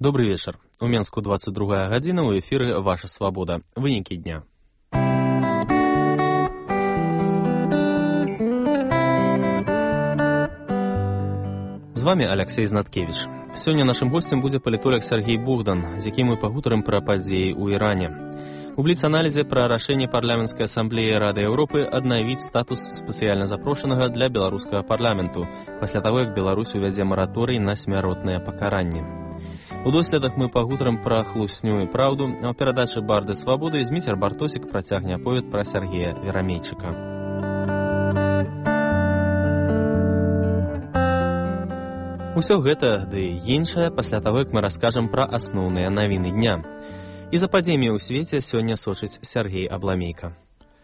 Добрый вечер. У Менску 22 гадзіна, у эфіры «Ваша свабода». Вынікі дня. З вами Алексей Знаткевич. Сёння нашым гостем будзе палітолог Сергей Богдан, з якім мы пагутарым пра падзеі ў Іране. У бліц-аналізе пра рашэнне парламенцкай асамблеі Рады Еўропы аднавіць статус спецыяльна запрошанага для беларускага парламенту, пасля таго, як Беларусь увядзе мараторый на смяротнае пакаранне. У доследах мы пагутарым пра хлусню і праўду, а ў перадачы «Барды свабоды» Зміцер Бартосік працягне аповед пра Сергея Верамейчыка. Усё гэта, ды і іншае, пасля таго, як мы раскажам пра асноўныя навіны дня. І за падзеямі ў свеце сёння сочыць Сергей Абламейка.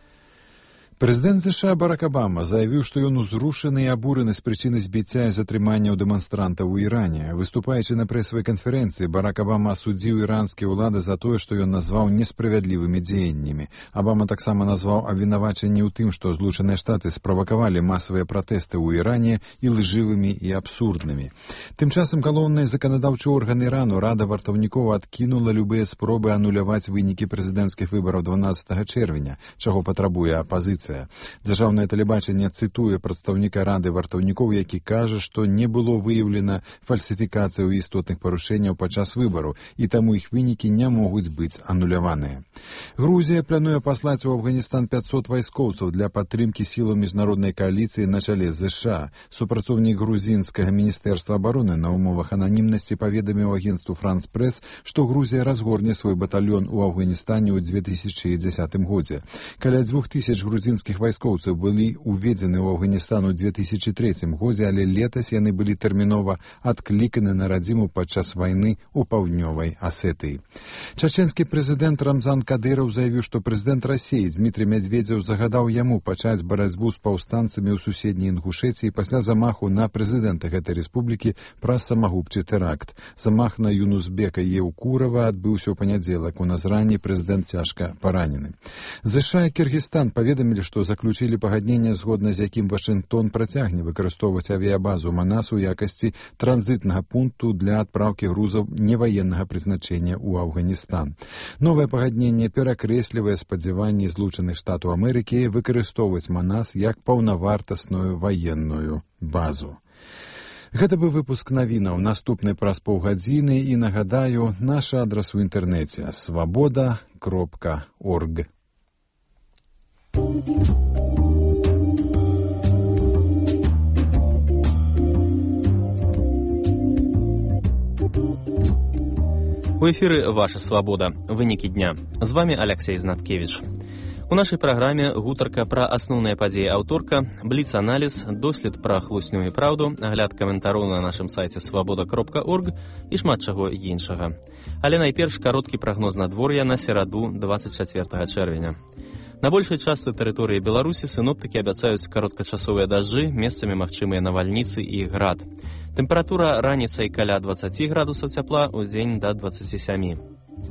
Прэзідэнт США Барак Абама заявіў, што ён узрушаны і абураны з прычыны збіцця і затрымання дэманстрантаў у Іране. Выступаючы на прэсавай канферэнцыі, Барак Абама асудзіў іранскія ўлады за тое, што ён назваў несправядлівымі дзеяннямі. Абама таксама назваў абвінавачанні ў тым, што Злучаныя Штаты справакавалі масавыя пратэсты ў Іране і лжывымі і абсурднымі. Тым часам галоўны заканадаўчы орган Ірану, Рада вартаўнікоў, адкінула любыя спробы ануляваць вынікі прэзідэнцкіх выбараў 12 чэрвеня, чаго патрабуе апазіцыя. Дзяржаўнае тэлебачанне цытуе прадстаўніка Рады вартаўнікоў, які кажа, што не было выяўлена фальсіфікацыяў і істотных парушэнняў падчас выбару, і таму іх вынікі не могуць быць ануляваныя. Грузія плануе паслаць у Афганістан 500 вайскоўцаў для падтрымкі сілаў міжнароднай кааліцыі на чале з США. Супрацоўнік грузінскага міністэрства абароны на умовах ананімнасці паведаміў агенцтву «Франс Прэс», што Грузія разгорне свой батальён у Афганістане ў 2010 годзе. Каля 2000 грузінскіх вайскоўцаў былі уведзены ў Афганістан у 2003 годзе, але летась яны былі тэрмінова адкліканы на радзіму падчас вайны ў паўднёвай Асетыі. Чачэнскі прэзідэнт Рамзан Кадыраў заявіў, што прэзідэнт Расіі Дмітрый Медведзеў загадаў яму пачаць барацьбу з паўстанцамі ў суседняй Інгушэцыі пасля замаху на прэзідэнта гэтай рэспублікі праз самагубчы тэракт. Замах на Юнузбека Еўкурава адбыўся ў панядзелак. У Назрані прэзідэнт цяжка паранены. ЗША і Кіргізстан паведамілі, што заключылі пагадненне, згодна з якім Вашынгтон працягне выкарыстоўваць авіябазу Манас у якасці транзітнага пункту для адпраўкі грузаў неваеннага прызначэння ў Афганістан. Новае пагадненне перакрэслівае спадзяванні Злучаных Штатаў Амерыкі выкарыстоўваць Манас як паўнавартасную ваенную базу. Гэта быў выпуск навінаў, наступны праз паўгадзіны, і нагадаю, наш адрас у інтэрнэце svoboda.org. У эфіры «Ваша свабода». Вынікі дня. З вами Алексей Знаткевич. У нашай праграме гутарка пра асноўныя падзеі аўторка, бліц-аналіз, дослед пра хлусню і праўду, агляд каментароў на нашым сайце svoboda.org і шмат чаго іншага. Але найперш кароткі прагноз надвор'я на сераду 24 чэрвеня. На большай частцы тэрыторыі Беларусі сіноптыкі абяцаюць кароткачасовыя дажджы, месцамі магчымыя навальніцы і град. Тэмпература раніцай каля 20 градусаў цяпла, удзень да 27.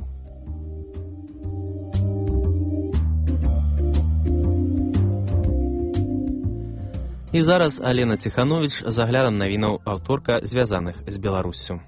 І зараз Алена Ціхановіч з аглядам навінаў аўторка, звязаных з Беларуссю.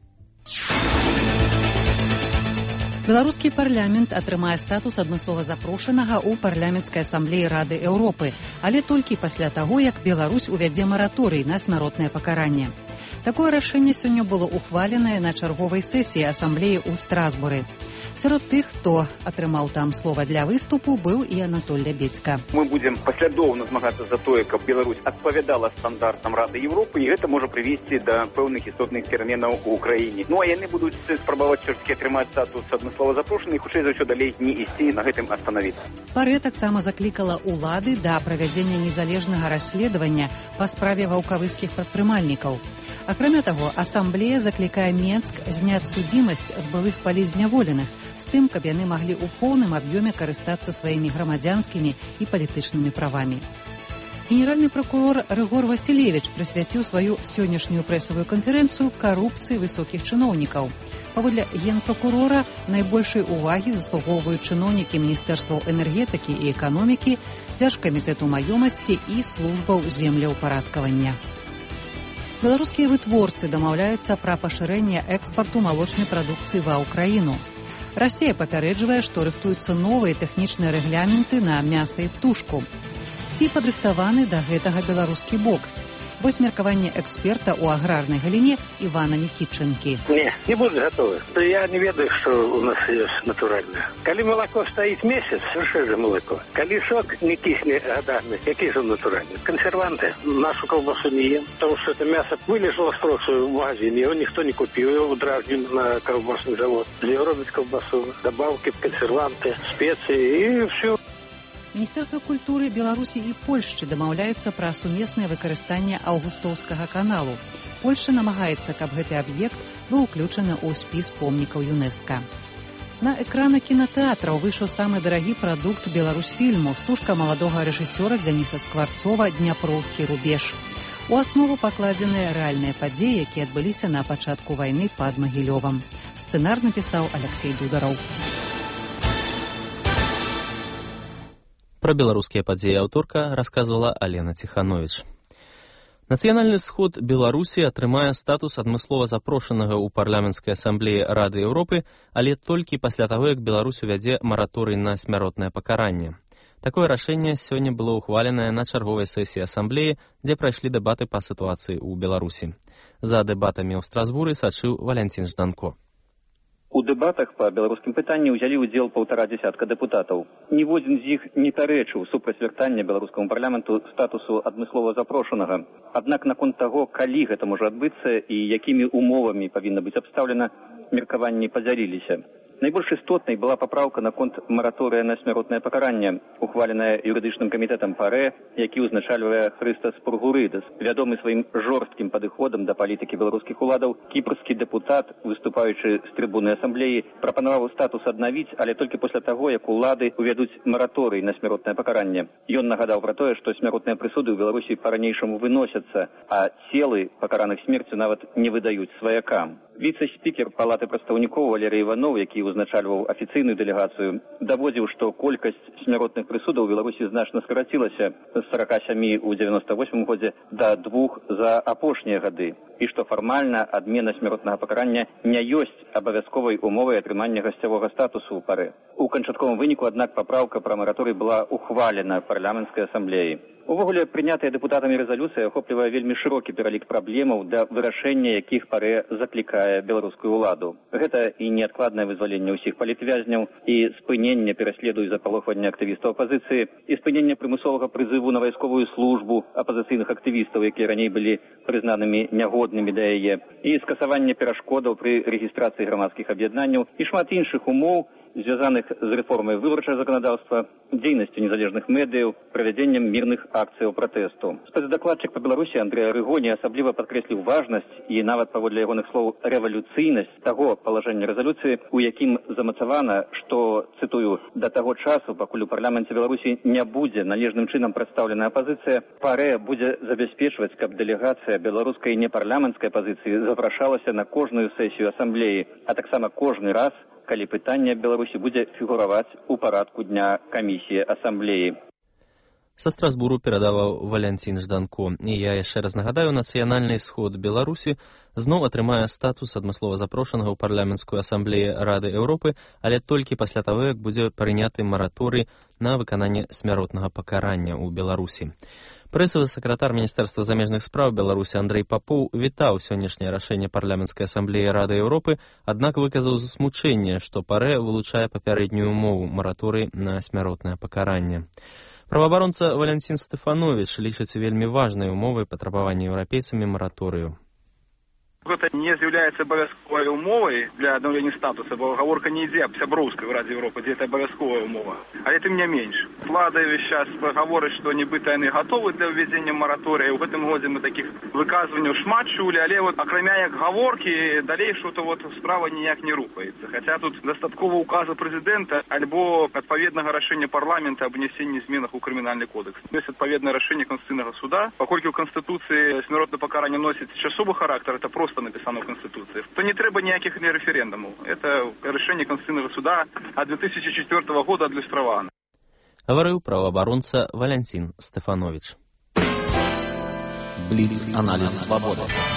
Беларускі парламент атрымае статус адмыслова запрошанага ў парламенцкай асамблеі Рады Еўропы, але толькі пасля таго, як Беларусь увядзе мараторый на смяротнае пакаранне. Такое рашэнне сёння было ухваленае на чарговай сесіі асамблеі ў Страсбуры. Сярод тых, хто атрымаў там слова для выступу, быў і Анатоль Лябедзька. Мы будзем паслядоўна змагацца за тое, каб Беларусь адпавядала стандартам Рады Еўропы, і гэта можа прывесці да пэўных істотных пераменаў у краіне. Ну а яны будуць спрабаваць чэрскі атрымаць статус адмыслова запрошаны, і хутчэй за ўсё далей не ісці, на гэтым астанавіцца. Парэ таксама заклікала ўлады да правядзення незалежнага расследавання па справе ваўкавыскіх прадпрымальнікаў. Акрамя таго, асамблея заклікае Менск зняць судзімасць з былых палізняволеных, з тым, каб яны маглі ў поўным аб'ёме карыстацца сваімі грамадзянскімі і палітычнымі правамі. Генеральны прокурор Рыгор Васілевіч прысвяціў сваю сённяшнюю прэсавую канферэнцыю карупцыі высокіх чыноўнікаў. Паводле генпрокурора, найбольшай увагі заслугоўваюць чыноўнікі Міністэрстваў энергетыкі і эканомікі, Дзяржкамітэту маёмасці і службаў землеўпарадкавання. Беларускія вытворцы дамаўляюцца пра пашырэнне экспарту малочнай прадукцыі ва ўкраіну. Расія папярэджвае, што рыхтуюцца новыя тэхнічныя рэгляменты на мяса і птушку. Ці падрыхтаваны да гэтага беларускі бок? Вось меркаванне эксперта ў аграрнай галіне Івана Нікітчынкі. Не буду готовы. Я не ведаю, што у нас ёсць натуральнае. Калі малако стаіць месяц, що ж малако? Калі сок не кісне гадамі, які ж натуральны? Кансерванты. Нашу колбасу не ем, тому що це мясо вылежало строксу в магазине, его никто не купил, его дражним на колбасный завод. Робить колбасу, добавки, консерванты, специи и все. Міністэрства культуры Беларусі і Польшчы дамаўляюцца пра сумеснае выкарыстанне Аўгустоўскага каналу. Польшча намагаецца, каб гэты аб'ект быў уключаны ў спіс помнікаў ЮНЕСКА. На экраны кінатэатраў выйшаў самы дарагі прадукт беларусфільму стужка маладога рэжысёра Дзяніса Скварцова «Дняпроўскі рубеж». У аснову пакладзеныя рэальныя падзеі, якія адбыліся на пачатку вайны пад Магілёвам. Сцэнар напісаў Аляксей Дудараў. Пра беларускія падзеі аўторка расказвала Алена Ціхановіч. Нацыянальны сход Беларусі атрымае статус адмыслова запрошанага ў парламенцкай асамблеі Рады Еўропы, але толькі пасля таго, як Беларусь увядзе мараторый на смяротнае пакаранне. Такое рашэнне сёння было ўхваленае на чарговай сесіі асамблеі, дзе прайшлі дэбаты па сітуацыі ў Беларусі. За дэбатамі ў Страсбуры сачыў Валянцін Жданко. У дэбатах па беларускім пытанні ўзялі ўдзел 1,5 дзясятка дэпутатаў. Ніводзін з іх не пярэчыў супраць вяртання беларускаму парламенту статусу адмыслова запрошанага. Аднак наконт таго, калі гэта можа адбыцца і якімі умовамі павінна быць абстаўлена, меркаванні падзяліліся. Найбольш істотнай была папраўка наконт мараторыя на смяротнае пакаранне, ухваленая юрыдычным камітэтам ПАРЭ, які ўзначальвае Хрыстас Пургурыдас. Вядомы сваім жорсткім падыходам да палітыкі беларускіх уладаў, кіпрскі дэпутат, выступаючы з трыбуны асамблеі, прапанаваў статус аднавіць, але толькі пасля таго, як улады увядуць мараторый на смяротнае пакаранне. Ён нагадаў пра тое, што смяротныя прысуды ў Беларусі па-ранейшаму выносяцца, а целы пакараных смерцю нават не выдаюць сваякам. Віцэ-спікер Палаты прадстаўнікоў Валерый Іванов, які ўзначальваў афіцыйную дэлегацыю, даводзіў, што колькасць смяротных прысудаў у Беларусі значна скарацілася з 47 у 98 годзе да 2 за апошнія гады, і што фармальна адмена смяротнага пакарання не ёсць абавязковай умовай атрымання гасцявога статусу ў ПАРЭ. У канчатковым выніку, аднак, папраўка пра мараторый была ухвалена парламенцкай асамблеяй. Увогуле, прынятая дэпутатамі рэзалюцыя ахоплівае вельмі шырокі пералік праблемаў, да вырашэння якіх ПАРЭ заклікае беларускую ўладу. Гэта і неадкладнае вызваленне ўсіх палітвязняў, і спыненне пераследу і запалохвання актывістаў апазіцыі, і спыненне прымусовага прызыву на вайсковую службу апазіцыйных актывістаў, якія раней былі прызнанымі нягоднымі да яе, і скасаванне перашкодаў пры рэгістрацыі грамадскіх аб'яднанняў і шмат іншых умоў, звязаных з рэформай выбарчага заканадаўства, дзейнасцю незалежных медыяў, правядзеннем мірных акцыяў пратэсту. Спецдакладчык па Беларусі Андрэй Арыгоні асабліва падкрэсліў важнасць і нават паводле ягоных слоў рэвалюцыйнасць таго палажэння рэзалюцыі, у якім замацавана, што, цытую, да таго часу, пакуль у парламенце Беларусі не будзе належным чынам прадстаўлена апазіцыя, ПАРЭ будзе забяспечваць, каб дэлегацыя беларускай непарламенцкай апазіцыі запрашалася на кожную сесію асамблеі, а таксама кожны раз, калі пытанне Беларусі будзе фігураваць у парадку дня камісіі асамблеі. Са Страсбуру перадаваў Валянцін Жданко. І я яшчэ раз нагадаю, нацыянальны сход Беларусі зноў атрымае статус адмыслова запрошанага ў парламенцкую асамблею Рады Еўропы, але толькі пасля таго, як будзе прыняты мараторый на выкананне смяротнага пакарання ў Беларусі. Прэсавы сакратар Міністэрства замежных спраў Беларусі Андрэй Папоў вітаў сённяшняе рашэнне парламенцкай асамблеі Рады Еўропы, аднак выказаў засмучэнне, што ПАРЭ вылучае папярэднюю умову мараторый на смяротнае пакаранне. Праваабаронца Валянцін Стэфановіч лічыць вельмі важнай умовай патрабавання еўрапейцамі мараторыю. Гэта не з'яўляецца абавязковай умовай для аднаўлення статуса, бо гаворка не ідзе аб сяброўскай у Радзе Еўропы, дзе гэта абавязковая умова. Але тым не менш. Улада ўвесь час гаворыць, што нібыта яны гатовы для ўвядзення мараторыя. У гэтым годзе мы такіх выказванняў шмат чулі, але акрамя як гаворкі, далей што-то справа ніяк не рухаецца. Хаця тут дастаткова указа прэзідэнта альбо адпаведнага рашэння парламента аб унясенні зменах у крымінальны кодекс. Ёсць адпаведнае рашэнне Констытуцыйнага суда. Паколькі ў Канстытуцыі смяротнае пакаранне носіць часовы характар, это просто написано в Конституции, то не треба никаких референдумов. Это решение Конституционного суда от 2004 года адлюстравано. Говорил правооборонца Валянцін Стэфановіч. Бліц-аналіз свабоды.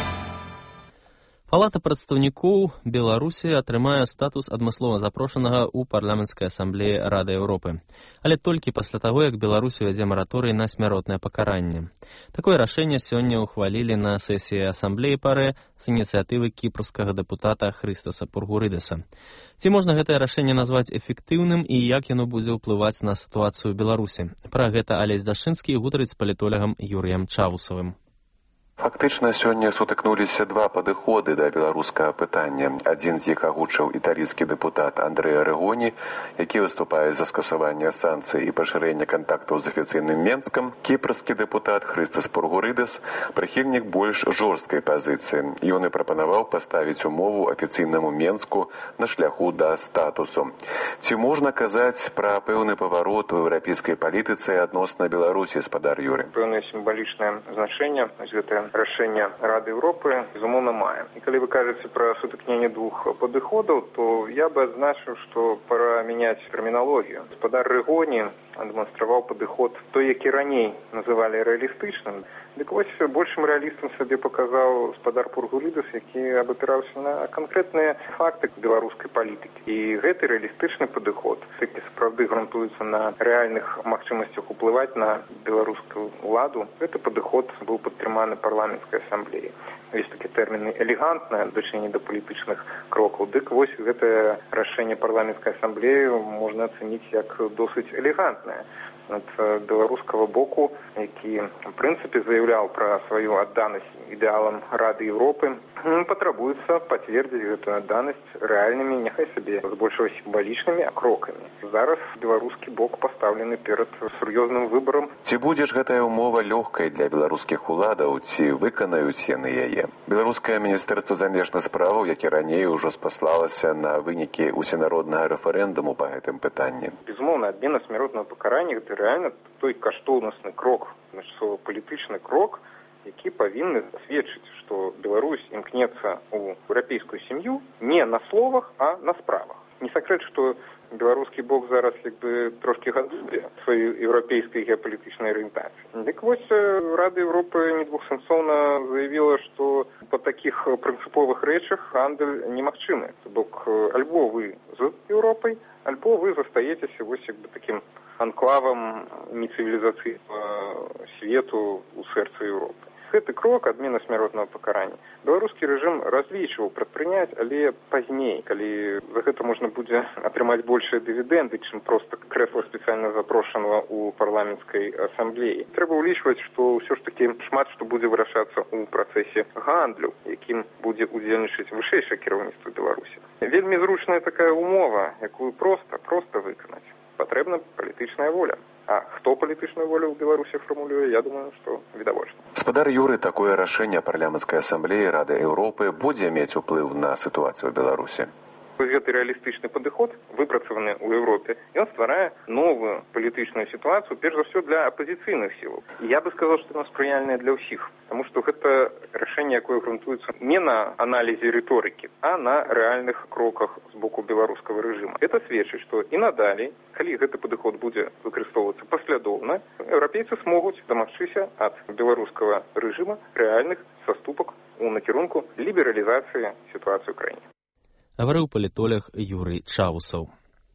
Палата прадстаўнікоў Беларусі атрымае статус адмыслова запрошанага ў парламенцкай асамблеі Рады Еўропы, але толькі пасля таго, як Беларусь увядзе мараторый на смяротнае пакаранне. Такое рашэнне сёння ўхвалілі на сесіі асамблеі ПАРЭ з ініцыятывы кіпрскага дэпутата Хрыстаса Пургурыдаса. Ці можна гэтае рашэнне назваць эфектыўным і як яно будзе ўплываць на сітуацыю ў Беларусі? Пра гэта Алесь Дашынскі гутарыць з палітолягам Юрыем Чавусавым. Фактычна сёння сутыкнуліся два падыходы да беларускага пытання. Адзін з іх агучыў італійскі дэпутат Андрэа Рэгоні, які выступае за скасаванне санкцый і пашырэнне кантактаў з афіцыйным Менскам. Кіпрскі дэпутат Хрыстас Пургурыдас прыхільнік больш жорсткай пазіцыі. Ён і прапанаваў паставіць умову афіцыйнаму Менску на шляху да статусу. Ці можна казаць пра пэўны паварот у еўрапейскай палітыцы адносна Беларусі, спадар Юры? Пэўнае сімвалічнае значэнне гэтае рашэнне Рады Еўропы, безумоўна, мае. І калі вы кажаце пра сутыкненне двух падыходаў, то я бы адзначыў, што пора мяняць тэрміналогію. Гаспадар Рэгоні дэманстраваў падыход той, які раней называлі рэалістычным. Дык вось большым рэалістам сабе паказаў гаспадар Пургурыдас, які абапіраўся на канкрэтныя факты беларускай палітыкі. І гэты рэалістычны падыход, які сапраўды грунтуецца на рэальных магчымасцях уплываць на беларускую ўладу, гэты падыход быў падтрыманы парламенцкай асамблеі. Ёсць такі тэрмін элегантнае дачыненне да палітычных крокаў. Дык вось гэтае рашэнне парламенцкай асамблеі можна ацаніць як досыць элегантнае. Ад беларускага боку, які, в прынцыпе, заяўляў пра сваю адданасць ідэалам Рады Еўропы, патрабуецца пацвердзіць гэтую адданасць рэальнымі, няхай сабе з большого сімвалічнымі крокамі. Зараз беларускі бок пастаўлены перад сур'ёзным выбарам. Ці будзе ж гэтая умова лёгкай для беларускіх уладаў, ці выканаюць яны яе? Беларускае міністэрства замежных справаў, які раней ужо спаслалася на вынікі усенароднага рэферэндуму па гэтым пытанні. Безумоўна, адмена смяротнага пакарання — реально той каштоўнасны крок, палітычны крок, які павінны сведчыць, што Беларусь імкнецца ў еўрапейскую сям'ю не на словах, а на справах. Не сакрэт, што беларускі бок зараз трошкі гадуе сваёй еўрапейскай геапалітычнай арыентацыі. Дык вось Рада Еўропы недвухсэнсоўна заявіла, што па такіх прынцыповых рэчах гандаль немагчымы. То бок альбо вы з Еўропай, альбо вы застаецеся такім анклавам нецывілізацыйнага свету ў сэрцы Еўропы. Гэты крок, адмена смяротнага пакарання, беларускі рэжым разлічваў прадпрыняць, але пазней, калі за гэта можна будзе атрымаць большыя дывідэнды, чым проста крэсла спецыяльна запрошанага ў парламенцкай асамблеі. Трэба ўлічваць, што ўсё ж такі шмат што будзе вырашацца ў працэсе гандлю, якім будзе удзельнічаць вышэйшае кіраўніцтва Беларусі. Вельмі зручная такая умова, якую проста выканаць. Патрэбна палітычная воля. А хто палітычную волю ў Беларусі фармулюе, я думаю, што відавочна. Спадар Юры, такое рашэнне парламенцкай асамблеі Рады Еўропы будзе мець уплыў на сітуацыю ў Беларусі? Гэты рэалістычны падыход, выпрацаваны ў Еўропе, ён стварае новую палітычную сітуацыю, перш за ўсё для апазіцыйных сілаў. І я бы сказаў, што яно спрыяльнае для ўсіх, таму што гэта рашэнне, якое грунтуецца не на аналізе рыторыкі, а на рэальных кроках з боку беларускага рэжыма. Гэта сведчыць, што і надалей, калі гэты падыход будзе выкарыстоўвацца паслядоўна, еўрапейцы змогуць дамагчыся ад беларускага рэжыма рэальных саступак у накірунку лібералізацыі сітуацыі ў краіне. Гаварыў палітолог Юрый Чавусаў.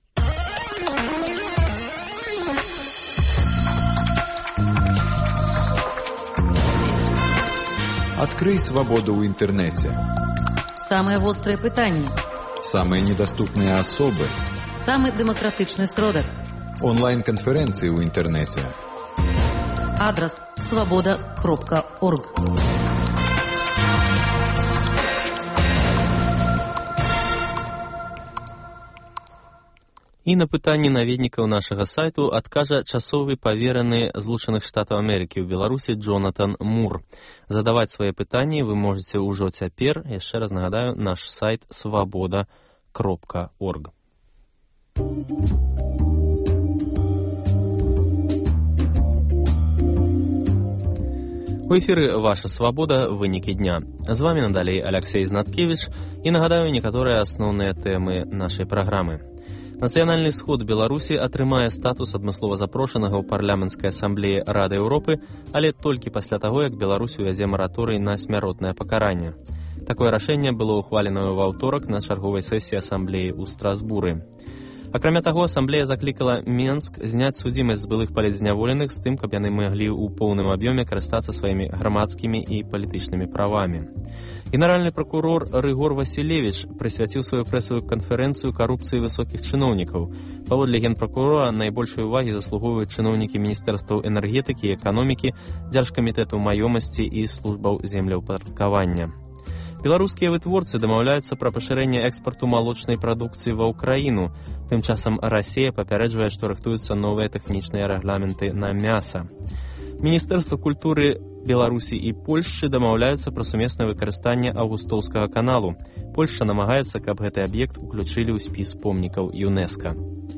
Адкрый свабоду ў інтэрнэце. Самыя вострыя пытанні. Самыя недаступныя асобы. Самы дэмакратычны сродак. Онлайн-канферэнцыі ў інтэрнэце. Адрас свабода.орг. І на пытанні наведнікаў нашага сайту адкажа часовы павераны Злучаных Штатаў Амерыкі ў Беларусі Джонатан Мур. Задаваць свае пытанні вы можаце ўжо цяпер. Яшчэ раз нагадаю, наш сайт свабода.орг. У эфіры «Ваша свабода. Вынікі дня». З вамі надалей Алексей Знаткевіч і нагадаю некаторыя асноўныя тэмы нашай праграмы. Нацыянальны сход Беларусі атрымае статус адмыслова запрошанага ў парламенцкай асамблеі Рады Еўропы, але толькі пасля таго, як Беларусь увядзе мараторый на смяротнае пакаранне. Такое рашэнне было ўхвалена ў аўторак на чарговай сесіі асамблеі ў Страсбуры. Акрамя таго, асамблея заклікала Менск зняць судзімасць з былых палітзняволеных з тым, каб яны маглі ў поўным аб'ёме карыстацца сваімі грамадскімі і палітычнымі правамі. Генеральны прокурор Рыгор Васілевіч прысвяціў сваю прэсавую канферэнцыю карупцыі высокіх чыноўнікаў. Паводле генпракурора найбольшай увагі заслугоўваюць чыноўнікі міністэрстваў энергетыкі і эканомікі, дзяржкамітэтаў маёмасці і службаў землеўпарадкавання. Беларускія вытворцы дамаўляюцца пра пашырэнне экспарту малочнай прадукцыі ва ўкраіну. Тым часам Расія папярэджвае, што рыхтуюцца новыя тэхнічныя рэгламенты на мяса. Міністэрства культуры Беларусі і Польшчы дамаўляюцца пра сумеснае выкарыстанне Аўгустоўскага каналу. Польшча намагаецца, каб гэты аб'ект уключылі ў спіс помнікаў ЮНЕСКА.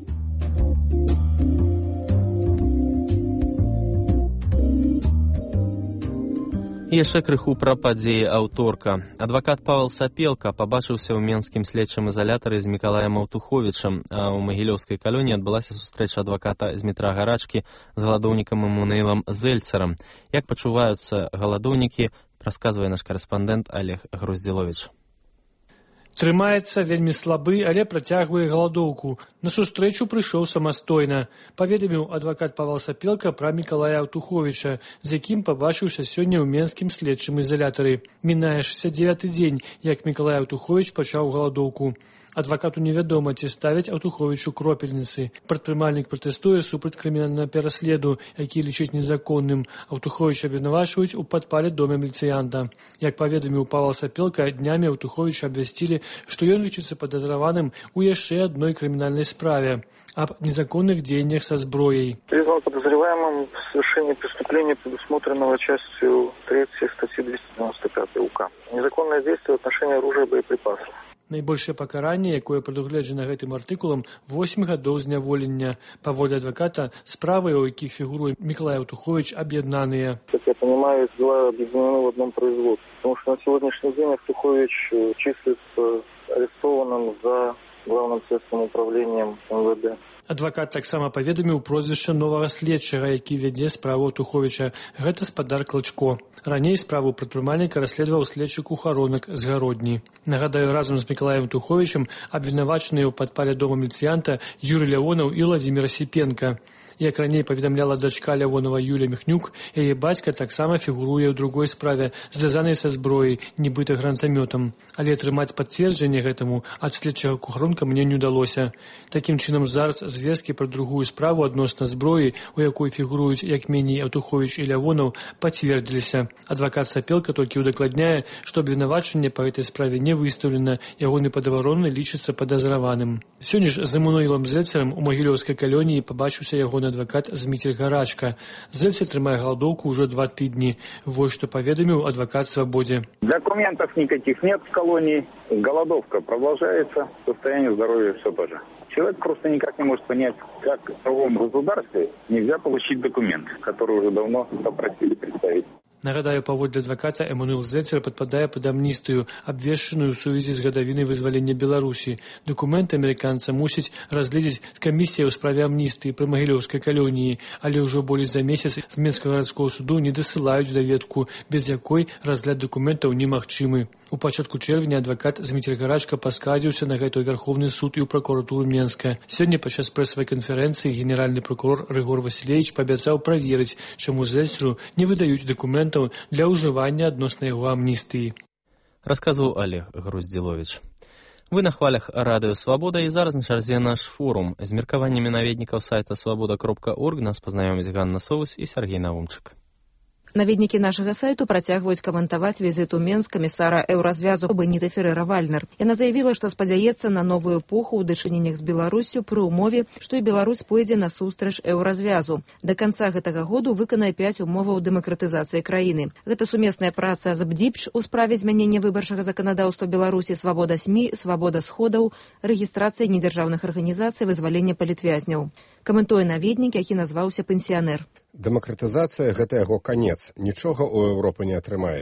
І яшчэ крыху пра падзеі аўторка. Адвакат Павел Сапелка пабачыўся ў менскім следчым ізалятары з Мікалаем Аўтуховічам, а ў Магілёўскай калоніі адбылася сустрэча адваката з Дмітра Гарачкі з галадоўнікам Эммануэлам Зельцарам. Як пачуваюцца галадоўнікі, расказвае наш карэспандэнт Олег Груздзіловіч. Трымаецца вельмі слабы, але працягвае галадоўку. На сустрэчу прыйшоў самастойна, паведаміў адвакат Павел Сапелка пра Мікалая Аўтуховіча, з якім пабачыўся сёння ў менскім следчым ізалятары. Мінае 69-й дзень, як Мікалай Аўтуховіч пачаў галадоўку. Адвакату невядома, ці ставяць Аўтуховічу кропельніцы. Прадпрымальнік пратэстуе супраць крымінальнага пераследу, які лічыць незаконным. Аўтуховіча абвінавачваюць у падпале дома міліцыянта. Як паведаміў Павел Сапелка, днямі Аўтуховіча абвясцілі, што ён лічыцца падазраваным у яшчэ адной крымінальнай справе об незаконных деяниях со зброей. Признан подозреваемым в совершении преступления, предусмотренного частью 3 статьи 295 УК. Незаконное действие в отношении оружия и боеприпасов. Найбольшае пакаранне, якое прадугледжана гэтым артыкулам, 8 гадоў зняволення. Паводле адваката, справы, у якіх фігуруе Мікалай Аўтуховіч, объединенные. Как я понимаю, дела объединены в одном производстве. Потому что на сегодняшний день Аўтухович числится арестованным за Главным следственным управлением МВД. Адвакат таксама паведаміў прозвішча новага следчага, які вядзе справу Аўтуховіча. Гэта спадар Клычко. Раней справу прадпрымальніка расследаваў следчы Кухаронак з Гародні. Нагадаю, разам з Мікалаем Аўтуховічам абвінавачаныя ў падпале дома міліцыянта Юрый Лявонаў і Владзімір Асіпенка. Як раней паведамляла дачка Лявонава Юля Міхнюк, яе бацька таксама фігуруе ў другой справе, звязанай са зброяй, нібыта гранатамётам. Але атрымаць пацверджанне гэтаму ад следчага Кухаронка мне не ўдалося. Такім чынам, зараз звесткі пра другую справу адносна зброі, у якой фігуруюць як меней Аўтуховіч і Лявонаў, пацвердзіліся. Адвакат Сапелка толькі ўдакладняе, што абвінавачанне па гэтай справе не выстаўлена, ягоны падавароны лічыцца падазраваным. Сёння ж з Эммануэлам Зельцарам у Магілёўскай калоніі пабачыўся ягоны адвакат Дмітрий Гарачка. Зельцар трымае галадоўку ўжо 2 тыдні. Вось што паведаміў адвакат Свободе. Документов никаких нет в колонии, голодовка продолжается, состояние здоровья все то же. Человек просто никак не может понять, как в правовом государстве нельзя получить документ, который уже давно попросили представить. Нагадаю, паводле адваката Эммануэл Зельцар падпадае пад амністыю, абвешчаную ў сувязі з гадавінай вызвалення Беларусі. Дакументы амерыканца мусіць разгледзець камісія ў справе амністыі пры Магілёўскай калоніі, але ўжо болей за месяц з Менскага гарадскога суду не дасылаюць даведку, без якой разгляд дакументаў немагчымы. У пачатку чэрвеня адвакат Дмітрий Гарачка паскардзіўся на гэта ў Верховны суд і ў пракуратуру Менска. Сёння падчас прэсавай канферэнцыі генеральны прокурор Рыгор Васілевіч паабяцаў праверыць, чаму Зельцару не выдаюць дакументаў для ўжывання адносна яго амністыі. Расказваў Олег Груздзіловіч. Вы на хвалях радыё Свабода, і зараз на чарзе наш форум. З меркаваннямі наведнікаў сайта свабода.орг нас пазнаёмяць Ганна Соус і Сергей Наумчык. Наведнікі нашага сайту працягваюць каментаваць візіту Менск камісара Еўразвязу Беніта Ферера-Вальнер. Яна заявіла, што спадзяецца на новую эпоху ў дачыненнях з Беларуссю пры ўмове, што і Беларусь пойдзе насустрач Еўразвязу. Да канца гэтага году выканае 5 умоваў дэмакратызацыі краіны. Гэта сумесная праца з БДІПЧ у справе змянення выбарчага заканадаўства Беларусі, свабода СМІ, свабода сходаў, рэгістрацыя недзяржаўных арганізацый, вызвалення палітвязняў. Каментуе наведнік, які назваўся пенсіянер. Дэмакратызацыя – гэта яго канец. Нічога ў Еўропы не атрымаецца.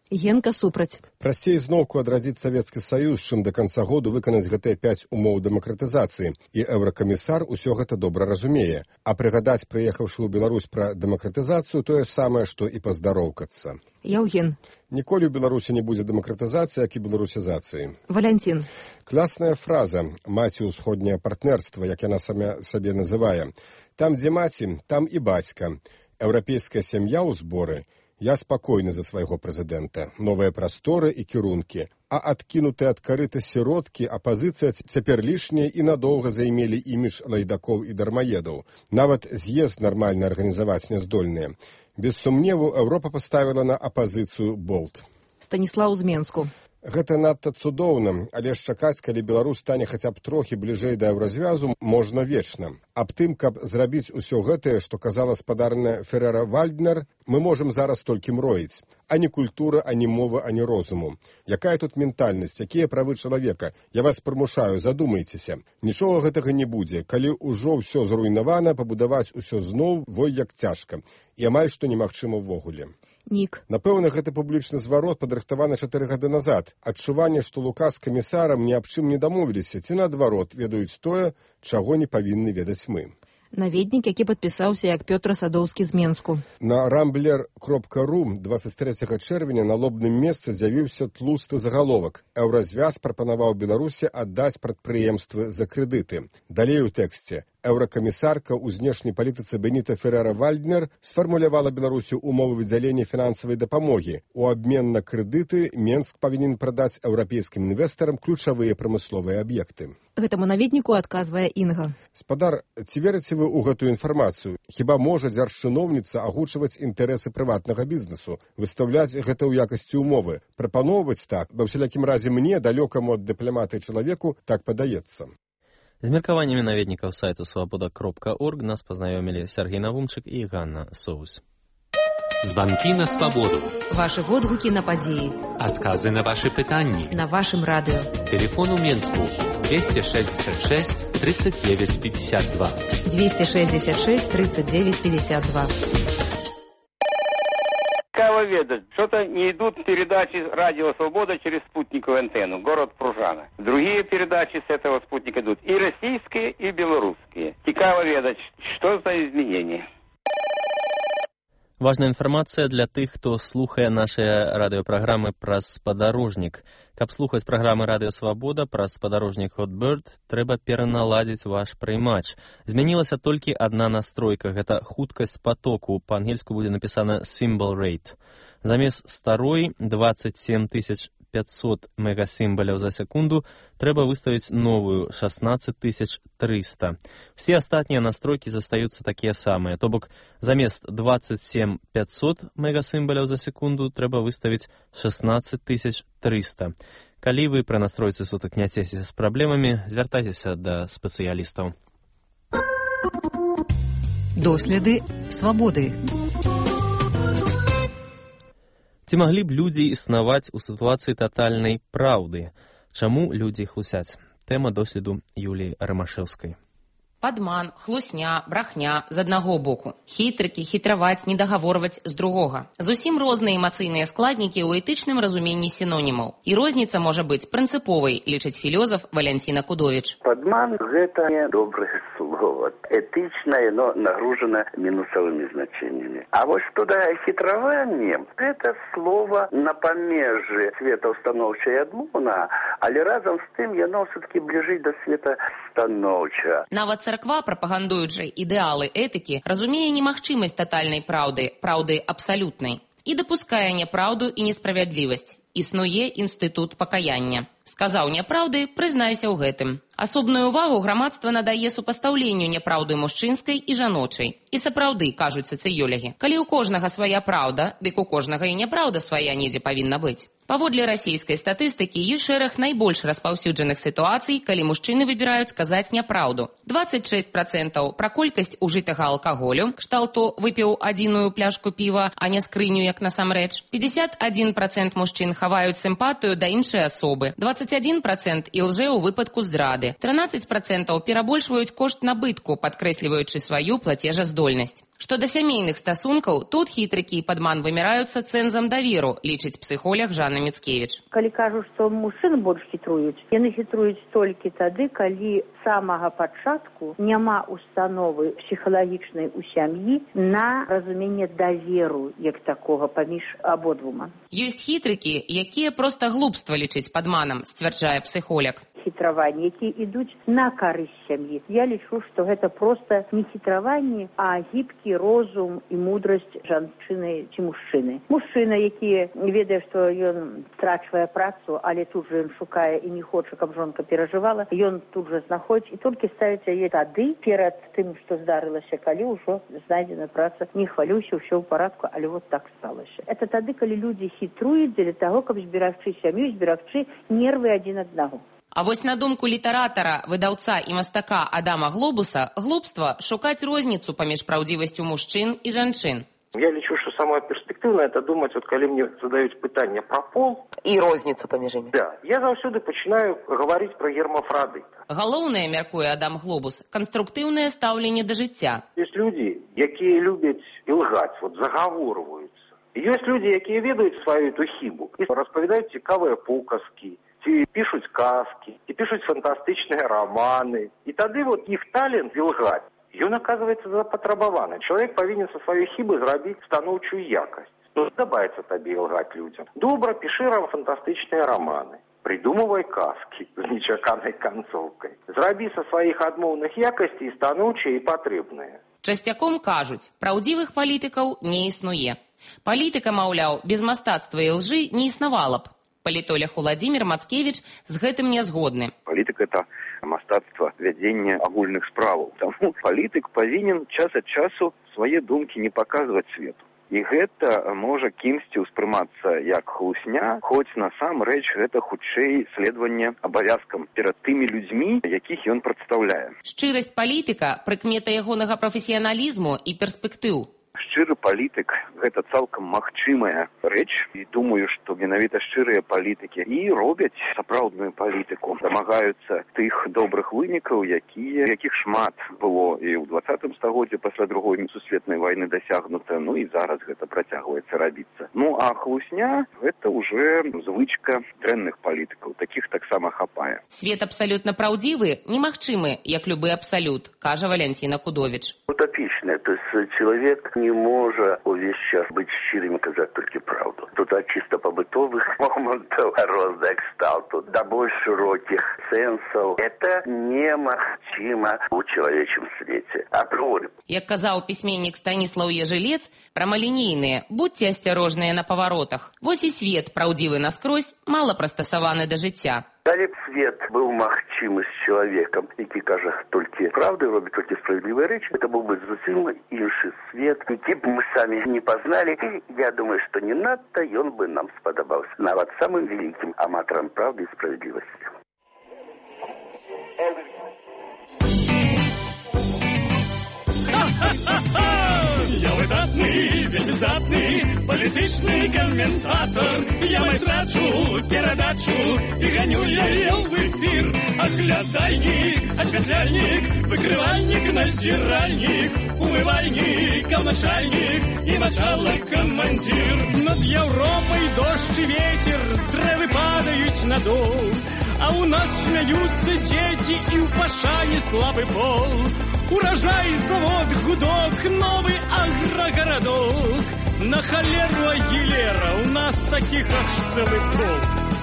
Генка супраць. Прасцей зноўку адрадзіць Савецкі Саюз, чым да канца году выканаць гэтыя 5 умоў дэмакратызацыі. І еўракамісар усё гэта добра разумее. А прыгадаць, прыехаўшы ў Беларусь пра дэмакратызацыю, тое самае, што і паздароўкацца. Яўген. Ніколі ў Беларусі не будзе дэмакратызацыі, як і беларусізацыі. Валянцін. Класная фраза «Маці ўсходняе партнерства», як яна сабе называе. Там, дзе маці, там і бацька. Еўрапейская сям'я ў зборы. Я спакойны за свайго прэзідэнта. Новыя прасторы і кірункі. А адкінутыя ад карыта сіроткі апазіцыя цяпер лішняе і надоўга займелі імідж лайдакоў і дармаедаў. Нават з'езд нармальна арганізаваць няздольныя. Без сумневу, Еўропа паставіла на апазіцыю болт. Станіслаў з Менску. Гэта надта цудоўна, але ж чакаць, калі Беларусь стане хаця б трохі бліжэй да еўразвязу, можна вечна. Аб тым, каб зрабіць усё гэтае, што казала спадарня Ферера-Вальднер, мы можам зараз толькі мроіць. Ані культура, ані мова, ані розуму. Якая тут ментальнасць, якія правы чалавека? Я вас прымушаю, задумайцеся. Нічога гэтага не будзе. Калі ўжо ўсё зруйнавана, пабудаваць усё зноў, вой як цяжка. І амаль што немагчыма ўвогуле. Нік. Напэўна, гэты публічны зварот падрыхтаваны 4 гады назад. Адчуванне, што Лука з камісарам ні аб чым не дамовіліся, ці наадварот, ведаюць тое, чаго не павінны ведаць мы. Наведнік, які падпісаўся як Пётр Садоўскі з Менску. На rambler.ru 23 чэрвеня на лобным месцы з'явіўся тлусты загаловак. Еўразвяз прапанаваў Беларусі аддаць прадпрыемствы за крэдыты. Далей у тэксце. Еўракамісарка ў знешняй палітыцы Беніта Ферера-Вальднер сфармулявала Беларусі умовы выдзялення фінансавай дапамогі. У абмен на крэдыты Менск павінен прадаць еўрапейскім інвестарам ключавыя прамысловыя аб'екты. Гэтаму наведніку адказвае Інга. Спадар, ці верыце вы ў гэтую інфармацыю? Хіба можа дзяржчыноўніца агучваць інтарэсы прыватнага бізнесу, выстаўляць гэта ў якасці умовы, прапаноўваць так, ва ўсялякім разе мне, далёкаму ад дыпламаты чалавеку, так падаецца. З меркаваннямі наведнікаў сайту свабода.орг нас пазнаёмілі Сергей Навумчык і Ганна Соус. Званкі на свабоду. Вашы водгукі на падзеі. Адказы на вашы пытанні. На вашым радыё. Тэлефон у Менску 266 39 52. 266 39 52. Цікаво ведать, что-то не идут передачи радио «Свобода» через спутниковую антенну, город Пружана. Другие передачи с этого спутника идут, и российские, и белорусские. Цікаво ведать, что за изменения. Важная інфармацыя для тых, хто слухае нашыя радыёпраграмы праз спадарожнік. Каб слухаць праграмы «Радыё Свабода» праз спадарожнік Hotbird, трэба пераналадзіць ваш прыймач. Змянілася толькі адна настройка, гэта хуткасць потоку. Па-ангельску будзе напісана «symbol rate». Замест старой 27 500 мегасімбаляў за секунду трэба выставіць новую 16 300. Все астатнія настройкі застаюцца такія самыя, то бок замест 27 500 мегасімбаляў за секунду трэба выставіць 16 300. Калі вы пры настройцы сутыкняцеся з праблемамі, звяртайцеся да спецыялістаў. Доследы свабоды. Ці маглі б людзі існаваць у сітуацыі татальнай праўды? Чаму людзі хлусяць? Тэма доследу Юліі Рымашэўскай. Падман, хлусня, брахня з аднаго боку. Хітрыкі, хітраваць, недагаворваць з другога. Зусім розныя эмацыйныя складнікі ў этычным разуменні сінонімаў. І розніца можа быць прынцыповай, лічыць філёзаф Валянціна Кудовіч. Падман – гэта не добрае слово. Этычнае, но нагружана мінусавымі значэннямі. А вось туда хітраванне – гэта слово на памежы света ўстаноўча і адмоўна, але разам з тым яно ўсё-такі бліжэй да света станоўча. Нават царква, прапагандуючы ідэалы этыкі, разумее немагчымасць татальнай праўды, праўды абсалютнай, і дапускае няпраўду і несправядлівасць. Існуе інстытут пакаяння. Сказаў няпраўды, прызнайся ў гэтым. Асобную ўвагу грамадства надае супастаўленню няпраўды мужчынскай і жаночай. І сапраўды, кажуць сацыёлагі, калі ў кожнага свая праўда, дык у кожнага і няпраўда свая недзе павінна быць. Паводле расійскай статыстыкі ёсць шэраг найбольш распаўсюджаных сітуацый, калі мужчыны выбіраюць сказаць няпраўду. 26% пра колькасць ужытага алкаголю, кшталту выпіў адзіную пляшку піва, а не скрыню, як насамрэч. 51% мужчын хаваюць сімпатыю да іншай асобы. 21% ілжэ ў выпадку здрады. 13% перабольшваюць кошт набытку, падкрэсліваючы сваю плацежаздольнасць. Што да сямейных стасункаў, тут хітрыкі і падман выміраюцца цэнзам даверу, лічыць псіхолог Жанна Міцкевіч. Калі кажуць, што мужчыны больш хітруюць, яны хітруюць толькі тады, калі з самага пачатку няма установы псіхалагічнай у сям'і на разуменне даверу, як такога, паміж абодвума. Ёсць хітрыкі, якія проста глупства лічыць падманам, сцвярджае псіхолог. Хітраванні, якія ідуць на карысць сям'і. Я лічу, што гэта проста не хітраванні, а гібкі розум і мудрасць жанчыны ці мужчыны. Мужчына, які ведае, што ён страчвае працу, але тут жа ён шукае і не хоча, каб жонка перажывала, ён тут жа знаходзіць і толькі ставіць яе тады перад тым, што здарылася, калі ўжо знайдзена праца. Не хвалюйся, ўсё ў парадку, але вот так сталася. Это тады, калі людзі хітруюць дзеля таго, каб зберагчы сям'ю, зберагчы нервы адзін аднаго. А вось на думку літаратара, выдаўца і мастака Адама Глобуса, глупства шукаць розніцу паміж праўдзівасцю мужчын і жанчын. Я лічу, што самое перспектыўнае это думаць, от калі мне задаюць пытанне пра пол і розніцу паміж імі. Да, я заўсёды пачынаю гаварыць пра гермафрадыта. Галоўнае, мяркуе Адам Глобус, канструктыўнае стаўленне да жыцця. Ёсць людзі, якія любяць ілгаць, вот загаворваюцца. Ёсць людзі, якія ведаюць сваю эту хібу і распавядаюць цікавыя паўказкі. Ці пішуць казкі, ці пішуць фантастычныя раманы. І тады вот іх талент ілгаць, ён аказваецца запатрабаваны. Чалавек павінен са сваёй хібы зрабіць станоўчую якасць. Ну, падабаецца табе ілгаць людзям. Добра, пішы фантастычныя раманы. Придумывай казкі з нечаканай канцоўкай. Зрабі са сваіх адмоўных якасцей станоўчыя і патрэбныя. Часцяком кажуць, праўдзівых палітыкаў не існуе. Палітыка, маўляў, без мастацтва і лжы не існавала б. Палітолог Уладзімір Мацкевіч з гэтым не згодны. Палітыка – это мастацтва вядзення агульных справаў. Таму палітык павінен час ад часу свае думкі не паказваць свету. І гэта можа кімсьці ўспрымацца як хлусня, хоць насамрэч гэта хутчэй следаванне абавязкам перад тымі людзьмі, якіх ён прадстаўляе. Шчырасць палітыка – прыкмета ягонага прафесіяналізму і перспектыў. Шчыры палітык – гэта цалкам магчымая рэч. І думаю, што менавіта шчырыя палітыкі і робяць сапраўдную палітыку. Дамагаюцца тых добрых вынікаў, якіх шмат было і ў 20 стагоддзі пасля Другой сусветнай вайны дасягнута, ну і зараз гэта працягваецца рабіцца. Ну а хлусня – гэта ўжо звычка дрэнных палітыкаў. Такіх таксама хапае. Свет абсалютна праўдзівы немагчымы, як любы абсалют, кажа Валянціна Кудовіч. Утопічна, то есть человек не может увесь час быть щирым и казать только правду. Тут от чисто побытовых моментов розных кшталту до более широких сенсов. Это немагчыма у человечем свете. Априори. Як казаў пісьменнік Станіслаў Ежелец, прамалінейныя, будьце асцярожныя на паваротах. Вось і свет, праўдзівы наскрозь, мала прыстасаваны да жыцця. Далі б свет быў магчымы з чалавекам, які кажа толькі правды, робіць толькі справедливыя рэчы, это быў бы зусім іншы свет, які б мы самі не пазналі. Я думаю, што не надта ён бы нам спадабаўся, нават самым вялікім аматарам правды і справедливасці. Я выдатны, вельмі здатны палітычны каментатор. Я майстрачу перадачу і ганю яе ў эфір. Аглядальнік, асвятляльнік, выкрывальнік, назіральнік, умывальнік, начальнік і началак камандзір. Над Еўропай дождж і ветер, дрэвы падаюць на дол, а ў нас смяюцца дзеці і ў пашане слабы пол. Урожай, завод, гудок, новый агрогородок. На холеру Агилера у нас таких аж целый полк.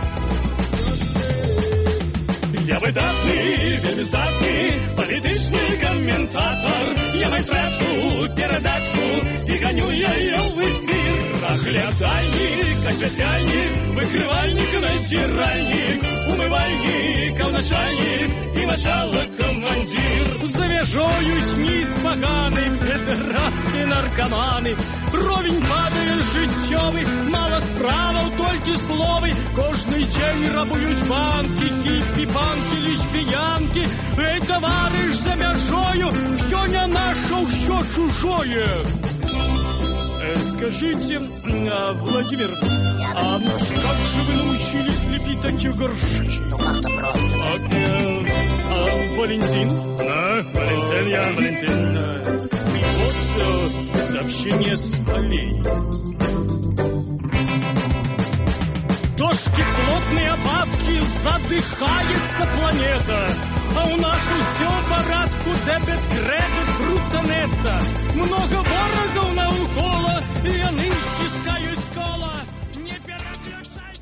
Я выдатны, вельмі здатны палітычны каментатор. Я майстрачу перадачу і ганю яе ў эфір. Аглядальнік, асвятляльнік, выкрывальнік, назіральнік, умывальнік, начальнік і началак камандзір. За мяжою снід паганы, педэрасты наркаманы. Ровень падае жыццёвы, мала справаў, толькі словы. Кожны дзень рабуюць банкі, хіпі-панкі, лесбіянкі. Эй, таварыш, за мяжою, ўсё не наша, ўсё чужое. Скажите, Владимир, а как же вы научились лепить такие горшки? Ну как-то просто. Валентин? Валентин, я Валентин. Вот все сообщение с полей. Дождь, кислотные опадки, задыхается планета. А у нас усё в парадку, дебет, кредит, бруто, нетто. Много ворогов навколо, і яны стискают кола. Не переключай.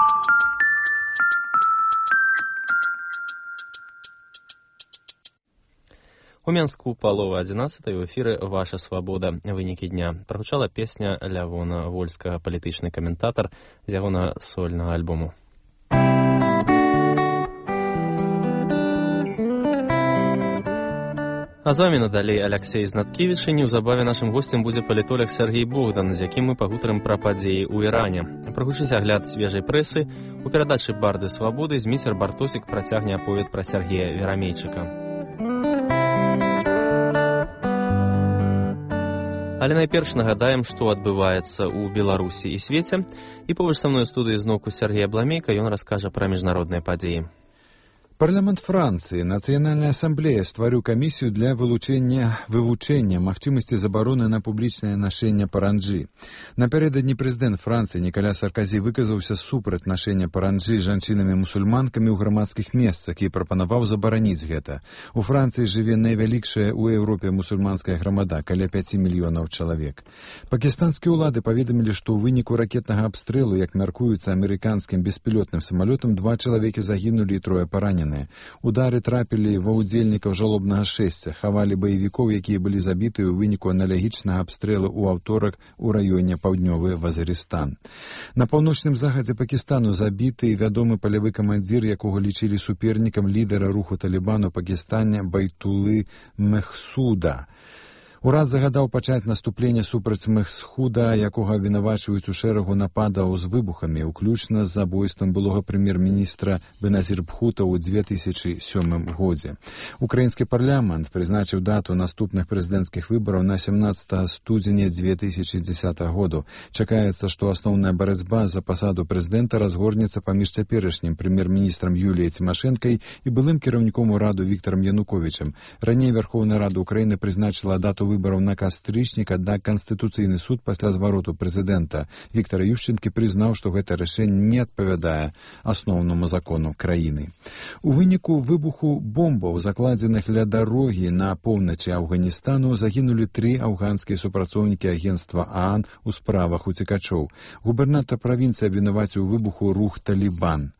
У Менску палова 11 в эфіры «Ваша свабода. Вынікі дня». Прагучала песня Лявона Вольскага, палітычны каментатар з ягона сольнага альбому. А з вами надалей Алексей Знаткевич, і неўзабаве нашым гостем будзе палітолог Сергей Богдан, з якім мы пагутарым пра падзеі ў Іране. Прагучыць агляд свежай прэсы, у перадачы «Барды свабоды» зміцер Бартосік працягне аповед пра Сергея Верамейчыка. Але найперш нагадаем, што адбываецца ў Беларусі і свеце. І побач са мной у студыі зноўку Сергей Абламейка, ён раскажа пра міжнародныя падзеі. Парламент Францыі, Нацыянальная асамблея стварыў камісію для вывучэння магчымасці забароны на публічнае нашэнне паранджы. Напярэдадні прэзідэнт Францыі Ніколя Сарказі выказаўся супраць нашэння паранджы жанчынамі-мусульманкамі ў грамадскіх месцах і прапанаваў забараніць гэта. У Францыі жыве найвялікшая ў Еўропе мусульманская грамада, каля 5 мільёнаў чалавек. Пакістанскія ўлады паведамілі, што ў выніку ракетнага абстрэлу, як мяркуецца амерыканскім беспілотным самалётам, 2 чалавекі загінулі і 3 паранены. Удары трапілі ва ўдзельнікаў жалобнага шэсця, хавалі баевікоў, якія былі забітыя ў выніку аналагічнага абстрэлу ў аўторак у раёне Паўднёвы Вазірыстан. На паўночным захадзе Пакістану забіты вядомы палявы камандзір, якога лічылі супернікам лідара руху Талібану ў Пакістане Байтулы Мехсуда. Урад загадаў пачаць наступленне супраць Мехсуда, якога абвінавачваюць у шэрагу нападаў з выбухамі, уключна з забойствам былога прэм'ер-міністра Беназір Бхута ў 2007 годзе. Украінскі парламент прызначыў дату наступных прэзідэнцкіх выбараў на 17 студзеня 2010 году. Чакаецца, што асноўная барацьба за пасаду прэзідэнта разгорнецца паміж цяперашнім прэм'ер-міністрам Юліяй Цімашэнкай і былым кіраўніком ураду Віктарам Януковічам. Раней Верховная Рада Украіны прызначыла дату выбараў на кастрычніка, да Канстытуцыйны суд пасля звароту прэзідэнта Віктара Ющэнкі прызнаў, што гэта рашэнне не адпавядае асноўнаму закону краіны. У выніку выбуху бомбаў, закладзеных ля дарогі на поўначы Афганістану, загінулі 3 афганскія супрацоўнікі агенцтва ААН у справах уцекачоў. Губернатар правінцыі абвінаваціў у выбуху рух Талібан.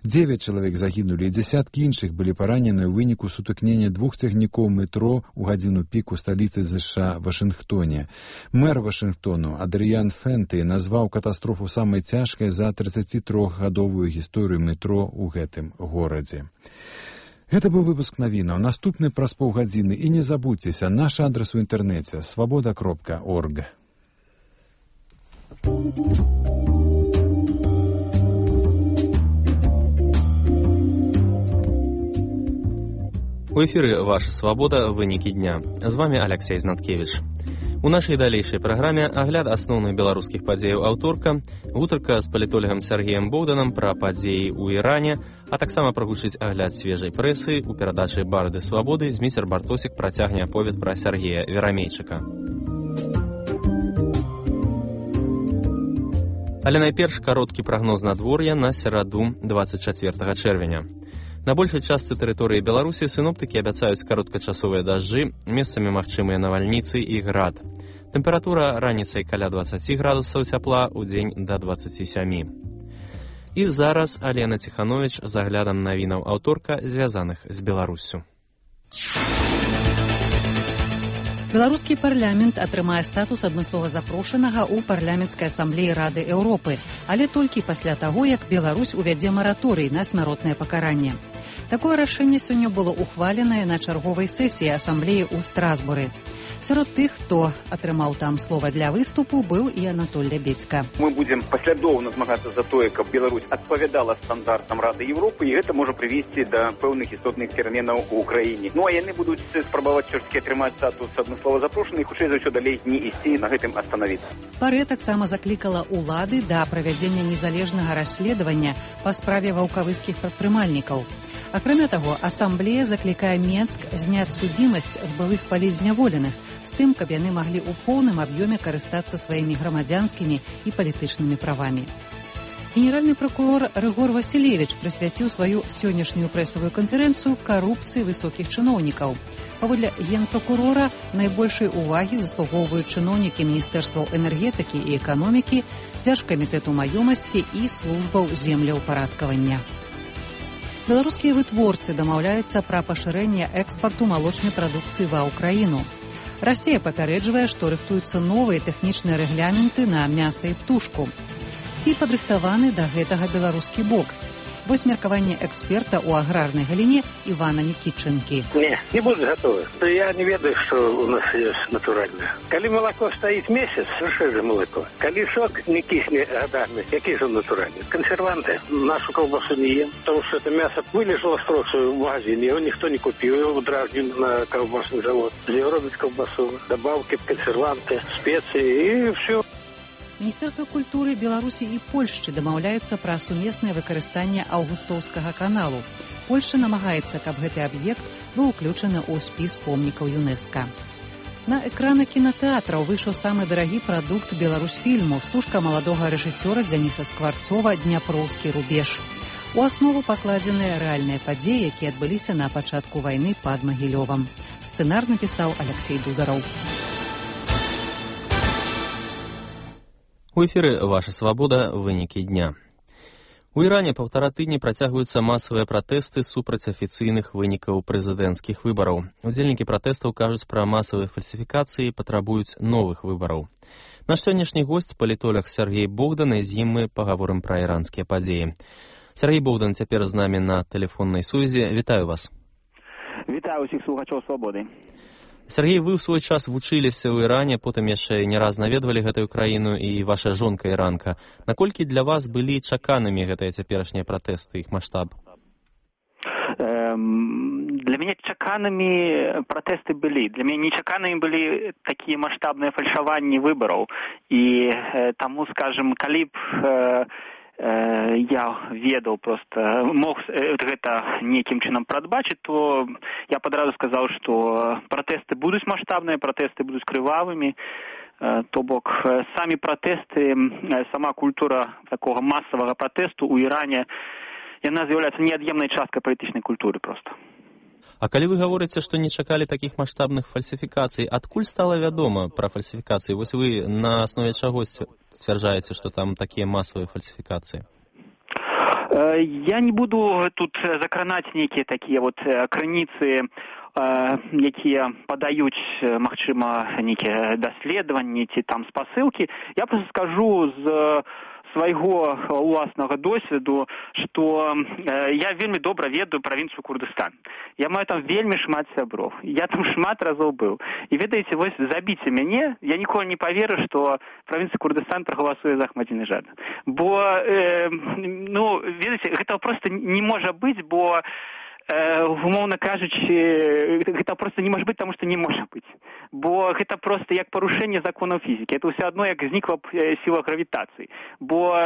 9 чалавек загінулі, і дзясяткі іншых былі паранены ў выніку сутыкнення 2 цягнікоў метро ў гадзіну пік у сталіцы США Вашынгтоне. Мэр Вашынгтону Адрыян Фенты назваў катастрофу самай цяжкай за 33-гадовую гісторыю метро ў гэтым горадзе. Гэта быў выпуск навінаў. Наступны праз паўгадзіны. І не забудзьцеся, наш адрас у інтэрнэце свабода.орг. У эфіры «Ваша свабода. Вынікі дня». З вами Алексей Знаткевич. У нашай далейшай праграме агляд асноўных беларускіх падзеяў аўторка, гутарка з палітолагам Сергеем Богданам пра падзеі ў Іране, а таксама прагучыць агляд свежай прэсы у перадачы «Барды свабоды» зміцер Бартосік працягне аповед пра Сергея Верамейчыка. Але найперш кароткі прагноз надвор'я на сераду 24 чэрвеня. На большай частцы тэрыторыі Беларусі сіноптыкі абяцаюць кароткачасовыя дажджы, месцамі магчымыя навальніцы і град. Тэмпература раніцай каля 20 градусаў цяпла, удзень да 27. І зараз Алена Ціханович з аглядам навінаў аўторка, звязаных з Беларуссю. Беларускі парламент атрымае статус адмыслова запрошанага ў парламенцкай асамблеі Рады Еўропы, але толькі пасля таго, як Беларусь увядзе мараторый на смяротнае пакаранне. Такое рашэнне сёння было ухваленае на чарговай сесіі асамблеі ў Страсбуры. Сярод тых, хто атрымаў там слова для выступу, быў і Анатоль Лябедзька. Мы будзем паслядоўна змагацца за тое, каб Беларусь адпавядала стандартам Рады Еўропы, і гэта можа прывесці да пэўных істотных пераменаў у краіне. Ну а яны будуць спрабаваць чорсткі атрымаць статус адмыслова запрошаны, і хутчэй за ўсё далей не ісці, на гэтым астанавіцца. Парэ таксама заклікала ўлады да правядзення незалежнага расследавання па справе ваўкавыскіх прадпрымальнікаў. Акрамя таго, асамблея заклікае Менск зняць судзімасць з былых палізняволеных, з тым, каб яны маглі ў поўным аб'ёме карыстацца сваімі грамадзянскімі і палітычнымі правамі. Генеральны прокурор Рыгор Васілевіч прысвяціў сваю сённяшнюю прэсавую канферэнцыю карупцыі высокіх чыноўнікаў. Паводле генпрокурора, найбольшай увагі заслугоўваюць чыноўнікі міністэрстваў энергетыкі і эканомікі, дзяржкамітэту маёмасці і службаў землеўпарадкавання. Беларускія вытворцы дамаўляюцца пра пашырэнне экспарту малочнай прадукцыі ва ўкраіну. Расія папярэджвае, што рыхтуюцца новыя тэхнічныя рэгламенты на мяса і птушку. Ці падрыхтаваны да гэтага беларускі бок? Вось меркаванне эксперта ў аграрнай галіне Івана Нікітчынкі. Не будут готовы. Я не ведаю, что у нас есть натуральное. Коли молоко стоит месяц, что же молоко? Коли сок не киснет годами, какие же натуральные? Консерванты. Нашу колбасу не ем, потому что это мясо вылежало строксу в магазине, его никто не купил, его дразнили на колбасный завод. Робят колбасу, добавки, консерванты, специи и все. Міністэрства культуры Беларусі і Польшчы дамаўляюцца пра сумеснае выкарыстанне Аўгустоўскага каналу. Польшча намагаецца, каб гэты аб'ект быў уключаны ў спіс помнікаў ЮНЕСКА. На экраны кінатэатраў выйшаў самы дарагі прадукт беларусфільму, стужка маладога рэжысёра Дзяніса Скварцова «Дняпроўскі рубеж». У аснову пакладзеныя рэальныя падзеі, якія адбыліся на пачатку вайны пад Магілёвам. Сцэнар напісаў Алексей Дудараў. У эфіры «Ваша свабода. Вынікі дня». У Іране паўтара тыдні працягваюцца масавыя пратэсты супраць афіцыйных вынікаў прэзідэнцкіх выбараў. Удзельнікі пратэстаў кажуць пра масавыя фальсіфікацыі і патрабуюць новых выбараў. Наш сённяшні госць – палітолог Сергей Богдан, і з ім мы пагаворым пра іранскія падзеі. Сергей Богдан цяпер з намі на тэлефоннай сувязі. Вітаю вас. Вітаю ўсіх слухачоў свабоды. Сергей, вы ў свой час вучыліся ў Іране, потым яшчэ не раз наведвалі гэтую краіну, і ваша жонка іранка. Наколькі для вас былі чаканымі гэтыя цяперашнія пратэсты, іх маштаб? Для мяне чаканымі пратэсты былі. Для мяне нечаканымі былі такія маштабныя фальшаванні выбараў. І таму, скажем, калі б я ведаў просто, мог гэта нейкім чынам прадбачыць, то я падразу сказаў, што пратэсты будуць маштабныя, пратэсты будуць крывавымі, то бок самі пратэсты, сама культура такога масавага пратэсту ў Іране, яна з'яўляецца неад'емнай часткай палітычнай культуры просто. А калі вы гаворыце, што не чакалі такіх маштабных фальсіфікацый, адкуль стала вядома пра фальсіфікацыі? Вось вы на аснове чаго сцвярджаеце, што там такія масавыя фальсіфікацыі? Я не буду тут закранаць нейкія такія вот крыніцы, якія падаюць, магчыма, нейкія даследаванні ці там спасылкі. Я просто скажу з свайго уласнага досведу, што я вельмі добра ведаю правінцыю Курдыстан. Я маю там вельмі шмат сяброў. Я там шмат разоў быў. І ведаеце, вось забіце мяне, я ніколі не паверу, што правінцыя Курдыстан прагаласуе за Ахмадзінеджада. Бо, ведаеце, гэта проста не можа быць, бо умоўна кажучы, гэта проста не можа быць, таму што не можа быць. Бо гэта проста як парушэнне законаў фізікі. Это ўсё адно, як знікла б сіла гравітацыі. Бо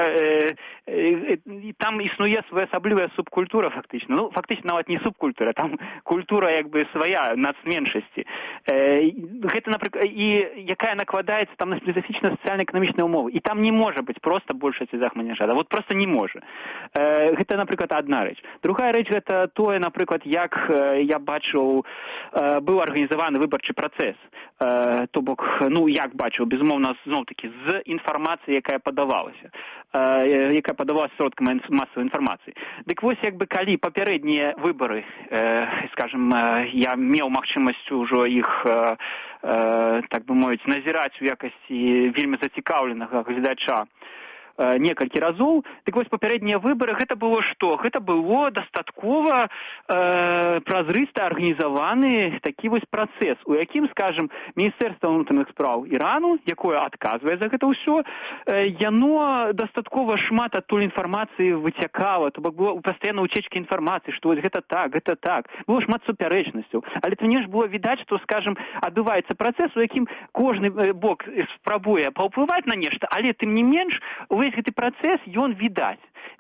там існуе своеасаблівая субкультура фактычна. Ну, фактычна нават не субкультура, там культура як бы свая, нацменшасці. Гэта, напрыклад, і якая накладаецца там на спецыфічна сацыяльна-эканамічныя ўмовы. І там не можа быць проста большасць за Ахмадзінеджада. Вот проста не можа. Гэта, напрыклад, адна рэч. Другая рэч гэта тое, напрыклад, як я бачыў, быў арганізаваны выбарчы працэс. То бок, як бачыў, безумоўна, зноў-такі, з інфармацыі, якая падавалася сродкамі масавай інфармацыі. Дык вось, як бы, калі папярэднія выбары, скажем, я меў магчымасць ужо іх, так бы мовіць, назіраць у якасці вельмі зацікаўленага гледача некалькі разоў. Дык вось папярэднія выбары, гэта было што? Гэта было дастаткова празрыста арганізаваны такі вось працэс, у якім, скажем, Міністэрства ўнутраных спраў Ірану, якое адказвае за гэта ўсё, яно дастаткова шмат адтуль інфармацыі выцякала, то бок было пастаянна ўцечкі інфармацыі, што вось гэта так. Было шмат супярэчнасцяў. Але тым не менш было відаць, што, скажем, адбываецца працэс, у якім кожны бок спрабуе паўплываць на нешта, але тым не менш увесь гэты працэс, ён відаць.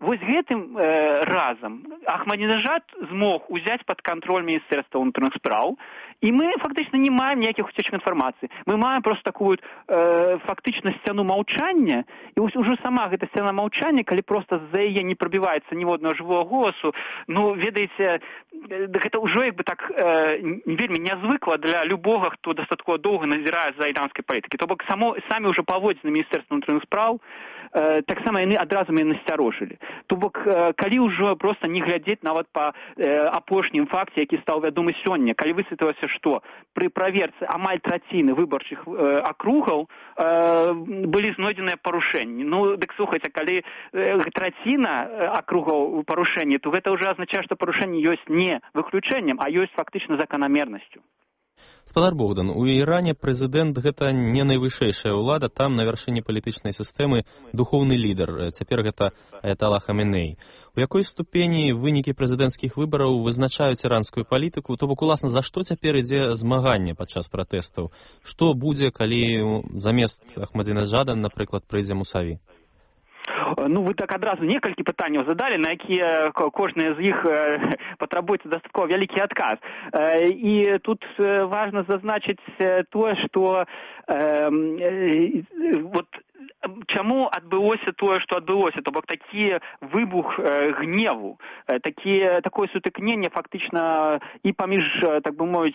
вось гэтым разам Ахмадинежад змог узяць пад кантроль Міністэрства ўнутраных спраў, і мы фактычна не маем ніякіх уцечак інфармацыі. Мы маем просто такую фактычна сцяну маўчання, і вось ужо сама гэта сцяна маўчання, калі просто з-за яе не прабіваецца ніводнага жывога голасу, ну, ведаеце, гэта ўжо як бы так вельмі нязвыкла для любога, хто дастаткова доўга назірае за іранскай палітыкай. То бок самі ўжо паводзіны Міністэрства ўнутраных спраў, таксама яны адразу мяне насцярожылі. То бок, калі ўжо проста не глядзець нават па апошнім факце, які стаў вядомы сёння, калі высветлілася, што пры праверцы амаль траціны выбарчых акругаў былі знойдзеныя парушэнні. Ну, дык слухайце, калі траціна акругаў парушэнні, то гэта ўжо азначае, што парушэнне ёсць не выключэннем, а ёсць фактычна заканамернасцю. Спадар Богдан, у Іране прэзідэнт гэта не найвышэйшая ўлада, там на вяршыні палітычнай сістэмы духоўны лідар, цяпер гэта Аятала Хаменей. У якой ступені вынікі прэзідэнцкіх выбараў вызначаюць іранскую палітыку, то бок, уласна, за што цяпер ідзе змаганне падчас пратэстаў? Што будзе, калі замест Ахмадинежада, напрыклад, прыйдзе Мусаві? Ну, вы так адразу некалькі пытанняў задалі, на якія кожнае з іх патрабуецца дастаткова вялікі адказ. І тут важна зазначыць тое, што вот чаму адбылося тое, што адбылося, то бок такі выбух гневу, такое сутыкненне фактычна і паміж, так бы мовіць,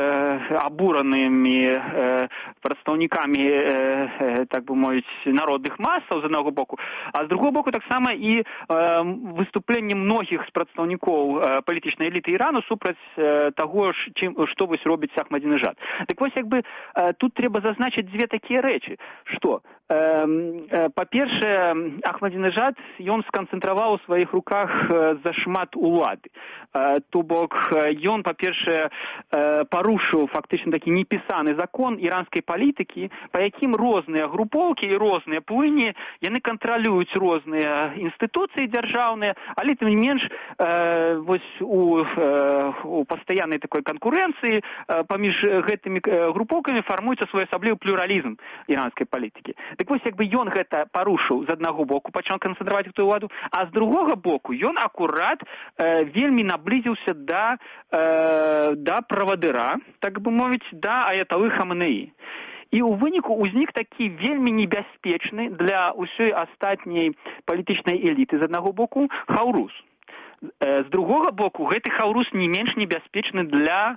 абуранымі прадстаўнікамі, так бы мовіць, народных масаў з аднаго боку, а з другого боку таксама і выступленне многіх з прадстаўнікоў палітычнай эліты Ірану супраць таго, што вось робіць Ахмадинежад. Так вось, як бы, тут трэба зазначыць дзве такія рэчы, што па-першае, Ахмадинежад, ён сканцэнтраваў у сваіх руках зашмат улады. То бок, ён, па-першае, парушыў фактычна такі непісаны закон іранскай палітыкі, па якім розныя групоўкі і розныя плыні, яны кантралююць розныя інстытуцыі дзяржаўныя, але тым не менш вось у пастаяннай такой канкурэнцыі паміж гэтымі групоўкамі фармуецца своеасаблівы плюралізм іранскай палітыкі. Так вось, як бы ён гэта парушыў з аднаго боку, пачаў канцэнтраваць гэтую ўладу, а з другога боку ён акурат вельмі наблізіўся да правадыра, так бы мовіць, да Аяталы Хаменеі. І ў выніку ўзнік такі вельмі небяспечны для ўсёй астатняй палітычнай эліты з аднаго боку хаўрус. З другога боку гэты хаўрус не менш небяспечны для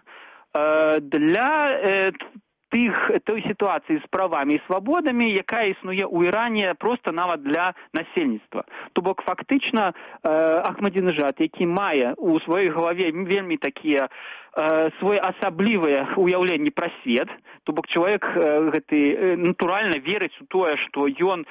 той сітуацыі з правамі і свабодамі, якая існуе ў Іране проста нават для насельніцтва. То бок фактычна Ахмадинежад, які мае ў сваёй галаве вельмі такія своеасаблівыя ўяўленні пра свет, то бок чалавек гэты натуральна верыць у тое, што ён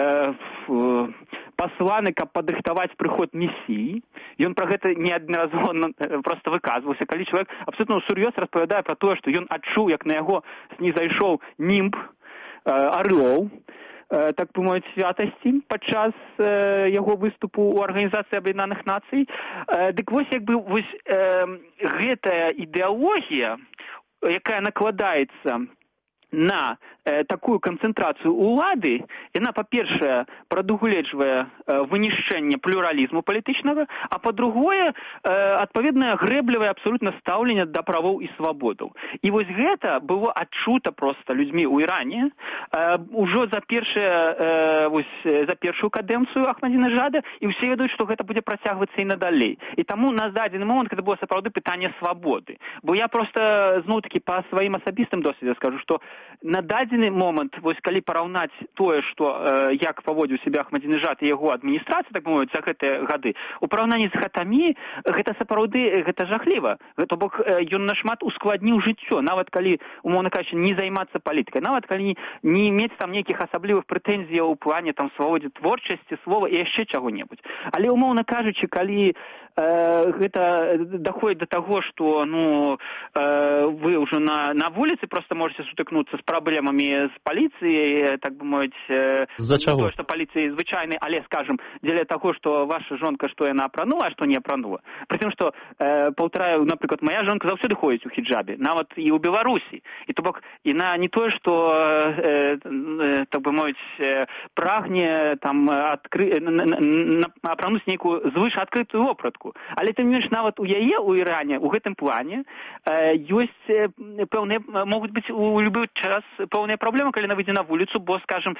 пасланы, каб падрыхтаваць прыход месіі. Ён пра гэта неаднаразова проста выказваўся. Калі чалавек абсолютна ўсур'ёз распавядае пра тое, што ён адчуў, як на яго снізайшоў німб арлоў, так бы мовіць, святасці падчас яго выступу ў Арганізацыі Аб'яднаных Нацый. Дык вось, як бы, вось гэтая ідэалогія, якая накладаецца на такую канцэнтрацыю ўлады, яна, па-першае, прадугледжвае вынішчэнне плюралізму палітычнага, а па-другое, адпаведнае грэблівае абсалютна стаўленне да правоў і свабодаў. І вось гэта было адчута проста людзьмі ў Іране ўжо за першую кадэнцыю Ахмадинежада, і ўсе ведаюць, што гэта будзе працягвацца і надалей. І таму на дадзены момант гэта было сапраўды пытанне свабоды. Бо я проста, зноў-такі, па сваім асабістым досведзе скажу, што на дадзены момант, вось калі параўнаць тое, што як паводзіў сябе Ахмадинежад і яго адміністрацыя, так мовіць, за гэтыя гады, у параўнанні з Хатамі, гэта сапраўды гэта жахліва. То бок ён нашмат ускладніў жыццё, нават калі, умоўна кажучы, не займацца палітыкай, нават калі не мець там нейкіх асаблівых прэтэнзіяў у плане там свабоды творчасці, слова і яшчэ чаго-небудзь. Але, умоўна кажучы, калі гэта даходзіць да таго, што вы ўжо на вуліцы проста можете сутыкнуцца сутыкнуцца з праблемамі з паліцыяй, так бы мовіць, з-за чаго? Што паліцыі звычайнай, але, скажем, дзеля таго, што ваша жонка, што яна апранула, а што не апранула. Пры тым, што, паўтараю, напрыклад, мая жонка заўсёды ходзіць у хіджабе, нават і ў Беларусі. І то бок, яна не тое, што, так бы мовіць, прагне там апрануць нейкую звыш адкрытую вопратку. Але тым не менш, нават у яе, у Іране, у гэтым плане, ёсць пэўныя, могуць быць у любы час пэўныя праблемы, калі яна выйдзе на вуліцу, бо, скажем,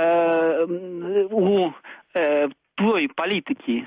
у той палітыкі,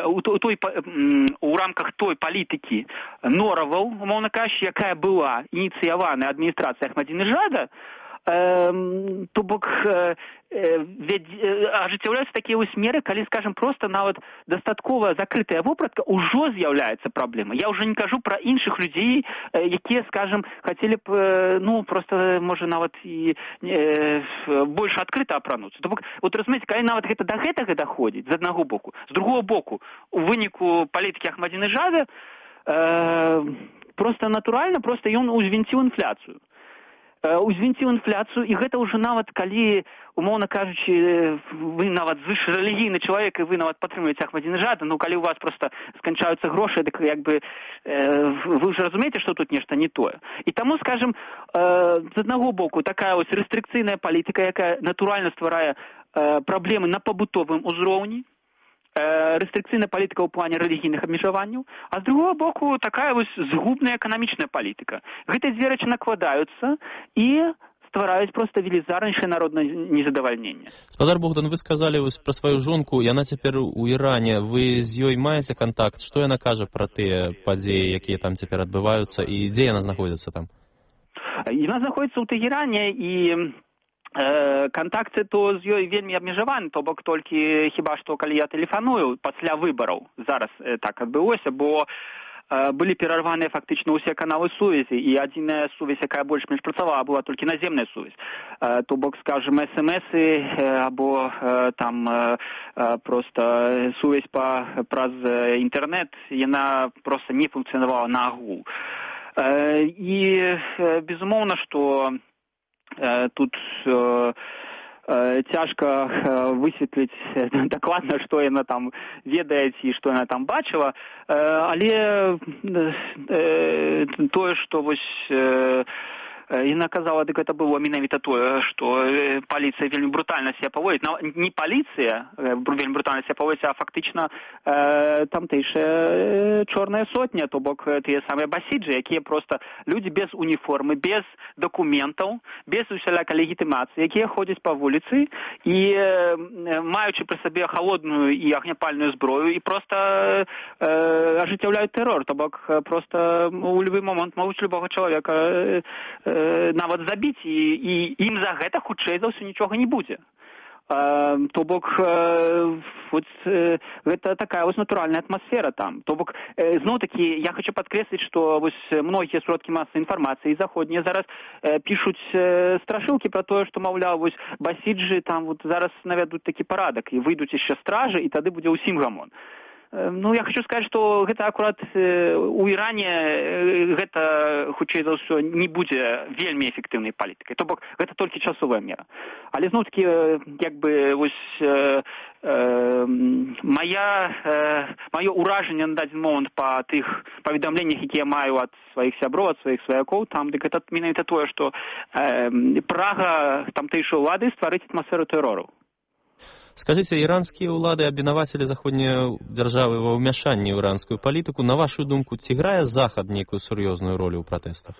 у рамках той палітыкі нораваў, умоўна кажучы, якая была ініцыявана адміністрацыя Ахмадзінеджада, то бок ажыццяўляюцца такія вось меры, калі, скажем, проста нават дастаткова закрытая вопратка ўжо з'яўляецца праблемай. Я ўжо не кажу пра іншых людзей, якія, скажем, хацелі б, ну, проста, можа, нават і больш адкрыта апрануцца. То бок, вот разумееце, калі нават гэта да гэтага даходзіць, з аднаго боку, з другого боку, у выніку палітыкі Ахмадзінеджада проста натуральна, проста ён узвінціў інфляцыю. Узвінціў інфляцыю, і гэта ўжо нават калі, умоўна кажучы, вы нават звышрэлігійны чалавек, і вы нават падтрымліваеце Ахмадзінеджада, ну калі ў вас проста сканчаюцца грошы, дык як бы вы ўжо разумееце, што тут нешта не тое. І таму, скажем, з аднаго боку, такая ось рэстрыкцыйная палітыка, якая натуральна стварае праблемы на пабутовым узроўні, рэстрыкцыйная палітыка ў плане рэлігійных абмежаванняў, а з другого боку такая вось згубная эканамічная палітыка. Гэтыя дзве рэчы накладаюцца і ствараюць проста велізарнейшае народнае незадавальненне. Спадар Богдан, вы сказалі вось пра сваю жонку, яна цяпер у Іране, вы з ёй маеце кантакт? Што яна кажа пра тыя падзеі, якія там цяпер адбываюцца, і дзе яна знаходзіцца там? Яна знаходзіцца ў Тэгеране, і кантакты то з ёй вельмі абмежаваны, то бок толькі хіба што калі я тэлефаную пасля выбараў. Зараз так адбылося, бо былі перарваныя фактычна ўсе каналы сувязі, і адзіная сувязь, якая больш-менш працавала, была толькі наземная сувязь. То бок, скажем, смс-ы або там проста сувязь праз інтэрнэт, яна проста не функцыянавала на агул. І безумоўна, што тут цяжка высветліць дакладна, што яна там ведае і што яна там бачыла, але тое, што вось яна казала, дык гэта было менавіта тое, што паліцыя вельмі брутальна себе паводзіць. Не паліцыя вельмі брутальна себе паводзіць, а фактычна тамтэйшая чорная сотня, то бок тыя самыя басіджы, якія проста людзі без уніформы, без дакументаў, без усялякай легітымацыі, якія ходзяць па вуліцы і маючы пры сабе халодную і агняпальную зброю і проста ажыццяўляюць тэрор, то бок проста у любы момант могуць любога чалавека нават забіць, і ім за гэта хутчэй за ўсё нічога не будзе. То бок гэта такая вось натуральная атмасфера там. То бок зноў-такі я хочу падкрэсліць, што вось многія сродкі масавай інфармацыі заходнія зараз пішуць страшылкі пра тое, што, маўляў, вось басіджы там вот зараз навядуць такі парадак і выйдуць яшчэ стражы, і тады будзе ўсім гамон. Ну, я хочу сказаць, што гэта акурат у Іране гэта, хутчэй за ўсё, не будзе вельмі эфектыўнай палітыкай. То бок, гэта толькі часовая мера. Але зноў-такі, як бы, вось, маё ўражанне на дадзены момант па тых паведамленнях, якія маю ад сваіх сяброў, ад сваіх сваякоў, там, дык гэта менавіта тое, што прага тамтэйшай улады стварыць атмасферу тэрору. Скажите, иранские улады абвінавацілі заходнія дзяржавы ва ўмяшанні ў іранскую палітыку. На вашу думку, ці грае Захад нейкую сур'ёзную ролю ў пратэстах?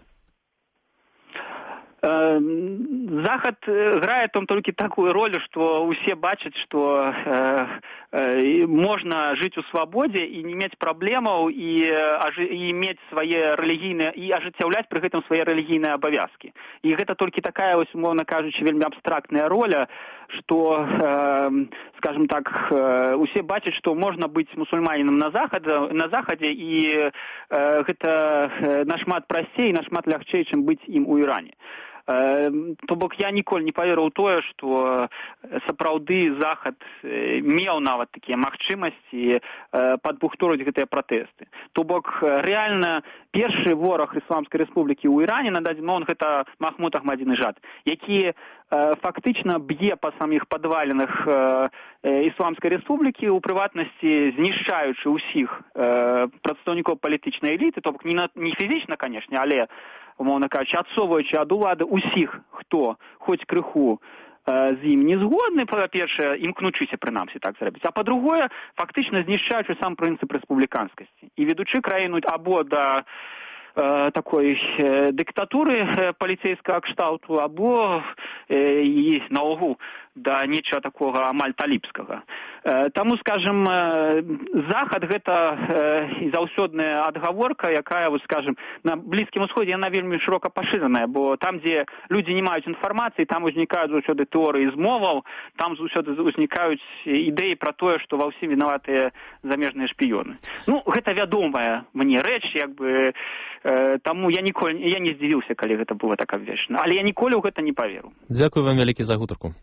Захад грае там толькі такую ролю, што ўсе бачаць, што можна жыць у свабодзе і не мець праблемаў і мець свае рэлігійныя і ажыццяўляць пры гэтым свае рэлігійныя абавязкі. І гэта толькі такая, ось, умоўна кажучы, вельмі абстрактная роля, што, скажем так, усе бачаць, што можна быць мусульманінам на захадзе, і гэта нашмат прасцей, нашмат лягчэй, чым быць ім у Іране. То бок я ніколі не паверыў тое, што сапраўды захад меў нават такія магчымасці падбухторыць гэтыя пратэсты. То бок рэальна першы вораг Ісламскай рэспублікі ў Іране на дадзены момант гэта Махмуд Ахмадзінежад, які фактычна б'е па саміх падвалінах Ісламскай рэспублікі, у прыватнасці знішчаючы ўсіх прадстаўнікоў палітычнай эліты, то бок не фізічна, канешне, але умоўна кажучы, адсоўваючы ад улады ўсіх, хто хоць крыху з ім не згодны, па-першае, імкнучыся прынамсі так зрабіць, а па-другое, фактычна знішчаючы сам прынцып рэспубліканскасці і ведучы краіну або да такой дыктатуры паліцейскага кшталту, або і наогул да нечага такога амаль талібскага. Таму, скажем, захад гэта заўсёдная адгаворка, якая, вот, скажем, на Блізкім Усходзе яна вельмі шырока пашыраная, бо там, дзе людзі не маюць інфармацыі, там узнікаюць заўсёды тэорыі змоваў, там заўсёды узнікаюць ідэі пра тое, што ва ўсім вінаватыя замежныя шпіёны. Ну, гэта вядомая мне рэч, як бы, таму я не здзівіўся, калі гэта было так абвешчана, але я ніколі ў гэта не паверу. Дзякую вам вялікі за гутарку.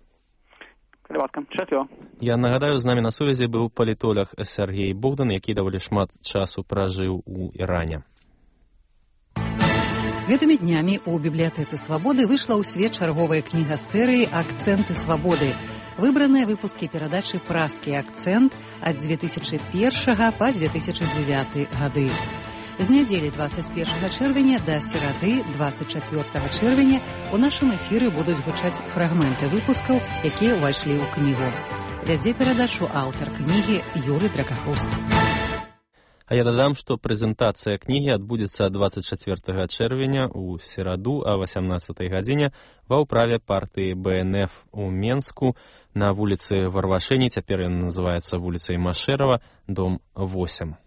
Я нагадаю, з намі на сувязі быў палітолог Сергей Богдан, які даволі шмат часу пражыў у Іране. Гэтымі днямі ў бібліятэцы «Свабоды» выйшла ў свет чарговая кніга серыі «Акцэнты свабоды». Выбраныя выпускі перадачы «Празкі акцэнт» ад 2001 па 2009 гады. З нядзелі 21 чэрвеня да серады 24 чэрвеня у нашым эфіры будуць гучаць фрагменты выпускаў, якія ўвайшлі ў кнігу. Вядзе перадачу аўтар кнігі Юрый Дракахруст. А я дадам, што прэзентацыя кнігі адбудзецца 24 чэрвеня ў сераду а 18 гадзіне ва ўправе партыі БНФ у Менску на вуліцы Варвашэні, цяпер ён называецца вуліцай Машэрава, дом 8.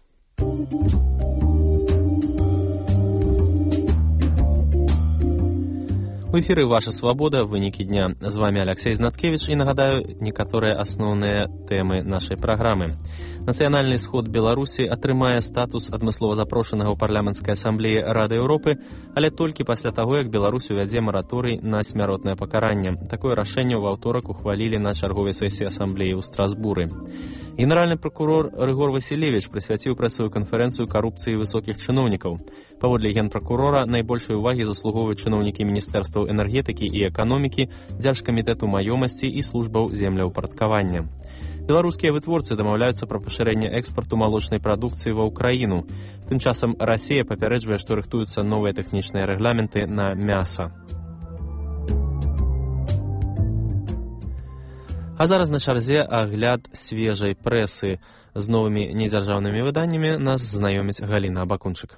У эфіры «Ваша свабода», вынікі дня. З вами Алексей Знаткевич і нагадаю некаторыя асноўныя тэмы нашай праграмы. Нацыянальны сход Беларусі атрымае статус адмыслова запрошанага ў парламенцкай асамблеі Рады Еўропы, але толькі пасля таго, як Беларусь увядзе мараторый на смяротнае пакаранне. Такое рашэнне ў аўторак ухвалілі на чарговай сесіі асамблеі ў Страсбуры. Генеральны прокурор Рыгор Васілевіч прысвяціў прэсавую канферэнцыю карупцыі высокіх чыноўнікаў. Паводле генпракурора, найбольшай увагі заслугоўваюць чыноўнікі міністэрстваў энергетыкі і эканомікі, дзяржкамітэту маёмасці і службаў земляўпарадкавання. Беларускія вытворцы дамаўляюцца пра пашырэнне экспарту малочнай прадукцыі ва ўкраіну. Тым часам Расія папярэджвае, што рыхтуюцца новыя тэхнічныя рэгламенты на мяса. А зараз на чарзе агляд свежай прэсы. З новымі недзяржаўнымі выданнямі нас знаёміць Галіна Абакунчык.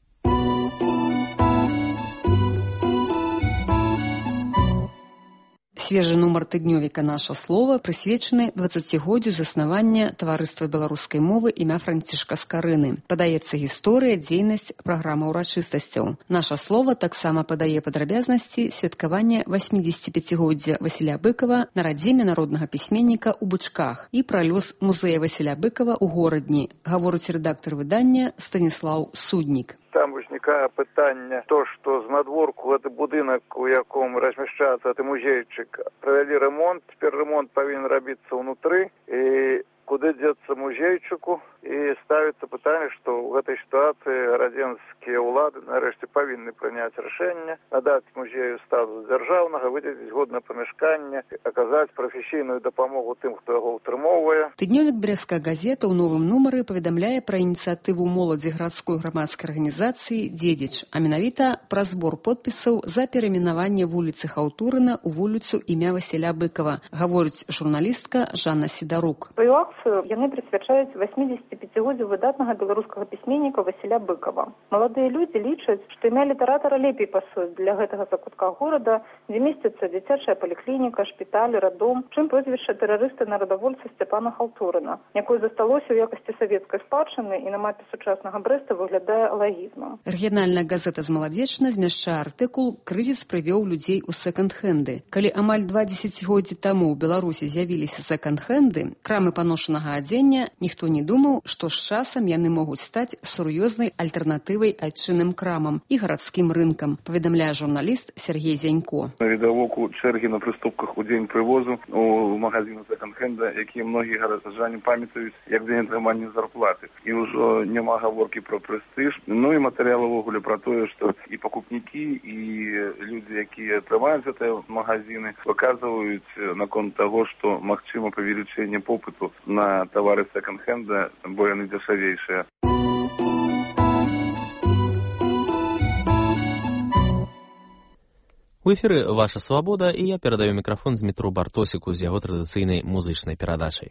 Свежы нумар тыднёвіка «Наша слова» прысвечаны 20годдзю заснавання таварыства беларускай мовы імя Францішка Скарыны. Падаецца гісторыя, дзейнасць, праграма ўрачыстасцяў. «Наша слова» таксама падае падрабязнасці святкавання 85годдзя Васіля Быкава на радзіме народнага пісьменніка ў Бычках і пра лёс музея Васіля Быкава ў горадні, гаворыць рэдактар выдання Станіслаў Суднік. Там узнікае пытанне, то, што знадворку гэты будынак, у яком размяшчаецца гэты музейчык, правялі ремонт, цяпер ремонт павінен рабіцца ўнутры, і куды дзецца музейчыку, і ставіцца пытанне, што ў гэтай сітуацыі радзенскія ўлады нарэшце павінны прыняць рашэнне, надаць музею статус дзяржаўнага, выдзеліць згоднае памяшканне, аказаць прафесійную дапамогу тым, хто яго ўтрымоўвае. Тыднёвік «Брэская газета» ў новым нумары паведамляе пра ініцыятыву моладзі гарадской грамадскай арганізацыі «Дзедзіч», а менавіта пра збор подпісаў за перайменаванне вуліцы Хаўтурына ў вуліцу імя Васіля Быкава, гаворыць журналістка Жанна Сідарук. Яны прысвячаюць 85годдзю выдатнага беларускага пісьменніка Васіля Быкава. Маладыя людзі лічаць, што імя літаратара лепей пасуе для гэтага закутка горада, дзе месціцца дзіцячая паліклініка, шпіталь, радом, чым прозвішча тэрарыста-нарадавольца Сцяпана Хаўтурына, якое засталося ў якасці савецкай спадчыны і на мапе сучаснага Брэста выглядае лагізмам. Рэгіянальная газета «Змаладзечна» змяшчае артыкул «Крызіс прывёў людзей у сэканд-хэнды». Калі амаль 20 годдзі таму ў Беларусі з'явіліся сэканд-хэнды, крамы паношанага адзення, ніхто не думаў, што з часам яны могуць стаць сур'ёзнай альтэрнатывай айчынным крамам і гарадскім беларускім рынкам, паведамляе журналіст Сергей Зянько. Навідавоку чэргі на прыступках у дзень прывозу у магазіну секонд-хенда, якія многія гараджане памятаюць як дзень атрымання зарплаты. І ўжо няма гаворкі про прэстыж. Ну і матэрыял увогуле про тое, што і пакупнікі, і людзі, якія атрымаюць гэтыя магазіны, паказваюць наконт таго, што магчыма павелічэнне попыту на тавары секонд-хенда, бо яны дзешавейшыя. У эфіры «Ваша свабода» і я перадаю мікрафон Змітру Бартосіку з яго традыцыйнай музычнай перадачай.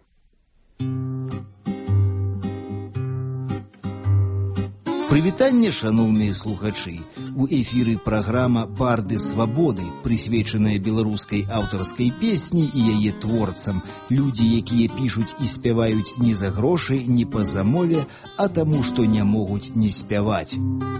Прывітанне, шаноўныя слухачы! У эфіры праграма «Барды свабоды», прысвечаная беларускай аўтарскай песні і яе творцам. Людзі, якія пішуць і спяваюць не за грошы, не па замове, а таму, што не могуць не спяваць.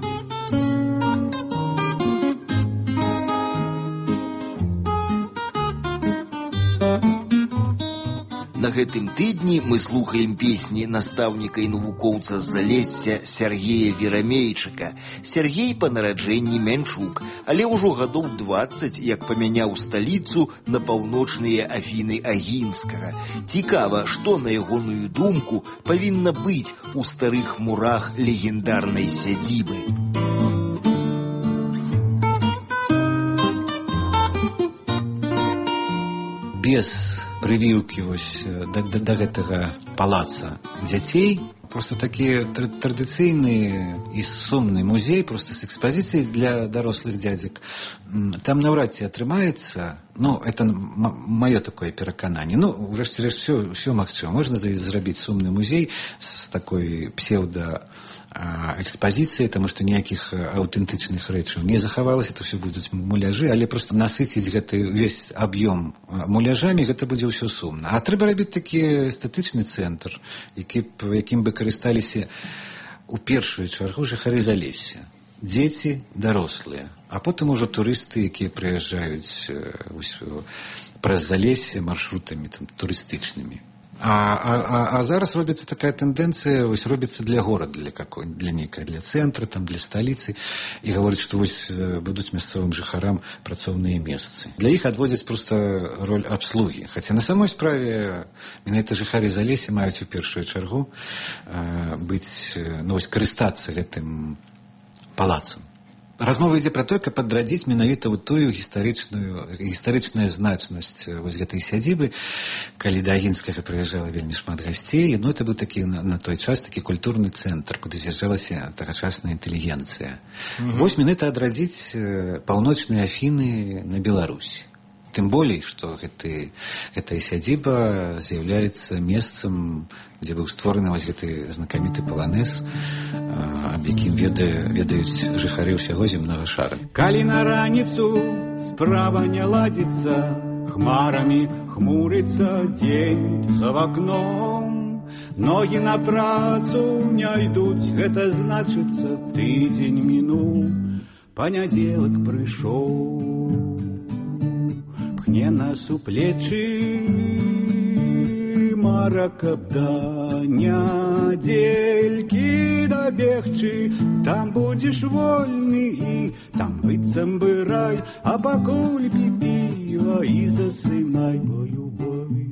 На гэтым тыдні мы слухаем песні настаўніка і навукоўца з Залесся Сергея Верамейчыка. Сергей па нараджэнні Мянчук, але ўжо гадоў 20, як памяняў сталіцу на паўночныя Афіны Агінскага. Цікава, што, на ягоную думку, павінна быць у старых мурах легендарнай сядзібы. Без прывіўкі да гэтага палаца дзяцей. Просто такі традыцыйны і сумны музей, просто з экспазіцыяй для дарослых дзядзек. Там наўрад ці атрымаецца, это маё такое перакананне. Урэшце рэшт, ўсё магчыма. Можна зрабіць сумны музей з такой псеўда-экспазіцыяй, таму што ніякіх аўтэнтычных рэчаў не захавалася, это ўсё будуць муляжы, але просто насыціць гэты ўвесь аб'ём муляжамі, гэта будзе ўсё сумна. А трэба рабіць такі эстэтычны цэнтр, якім бы карысталіся у першую чаргу жыхары Залесся. Дзеці, дарослыя, а потым ужо турысты, якія прыязджаюць праз Залессе маршрутамі турыстычнымі. А зараз робіцца такая тэндэнцыя, робіцца для горада, для нейкай, для цэнтра, для сталіцы, і гаворыць, што будуць мясцовым жыхарам працоўныя месцы. Для іх адводзяць проста роль абслугі. Хаця на самой справе менавіта жыхары Залесся маюць у першую чаргу карыстацца гэтым палацам. Размова ідзе пра тое, каб адрадзіць менавіта тую гістарычную значнасць гэтай сядзібы, калі да Агінскага прыязджала вельмі шмат гасцей. Это быў такі на той час такі культурны цэнтр, куды з'язджалася тагачасная інтэлігенцыя. Вось менавіта адрадзіць паўночныя Афіны на Беларусі. Тым болей, што гэтая сядзіба з'яўляецца месцам, дзе быў створаны гэты знакаміты паланэз, аб якім ведаюць жыхары ўсяго зямнога шара. Калі на раніцу справа не ладзіцца, хмарамі хмурыцца дзень за вакном, ногі на працу не ідуць, гэта значыцца тыдзень мінуў, панядзелак прыйшоў. Пхне нас у плечы мара, каб да нядзелькі дабегчы, там будзеш вольны і там быццам бы рай, а пакуль пі піва і засынай, бою бой.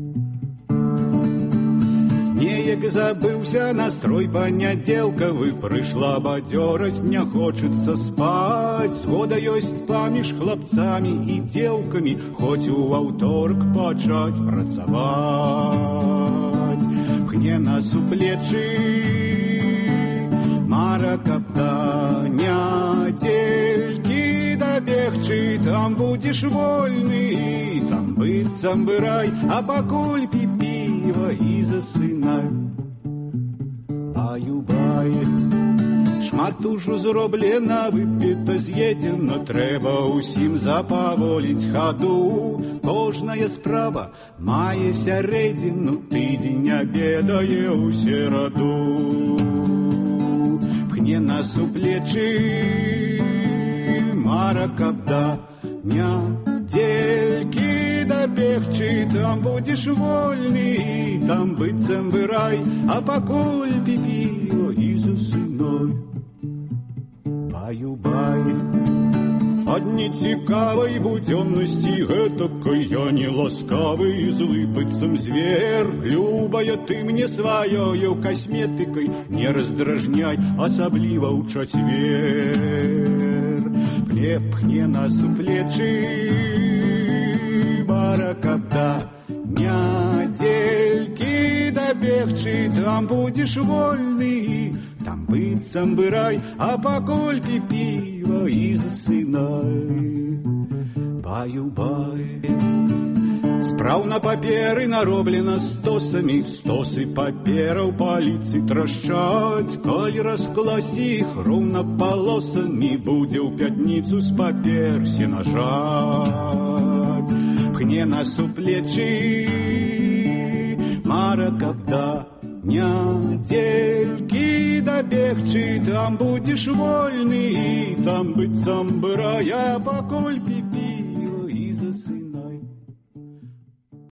Неяк забыўся настрой панядзелкавы, прыйшла бадзёрасць, не хочацца спаць. Згода ёсць паміж хлапцамі і дзеўкамі, хоць у аўторак пачаць працаваць. Пхне нас у плечы мара, каб да нядзелькі дабегчы, там будзеш вольны, там быццам бы рай, а пакуль пі піва і засынай. Баю-бай, шмат ужо зроблена, выпіта з'едзена, трэба ўсім запаволіць хаду. Кожная справа мае сярэдзіну, тыдзень абедае ў сераду. Пхне нас у плечы мара, каб да нядзелькі дабегчы, там будзеш вольны, там быццам бы рай, а пакуль пі піва і засынай. Баю-бай. Ад нецікавай будённасці гэтакай я не ласкавы і злы быццам звер. Любая ты мне сваёю касметыкай не раздражняй, асабліва ў чацвер. Хлеб пхне нас у плечы, баракабда, нядзелькі дабегчы, там будзеш вольны, там быццам бы рай, а пакуль пі піва і засынай. Баю-бай. Спраў на паперы нароблена стосамі, стосы папераў паліцы трашчаць. Калі раскласці іх роўна палосамі, будзе ў пятніцу з папер сенажаць. Пхне нас у плечы маракабда, нядзелькі дабегчы, там будзеш вольны, там быццам бы рай, а пакуль пі-пі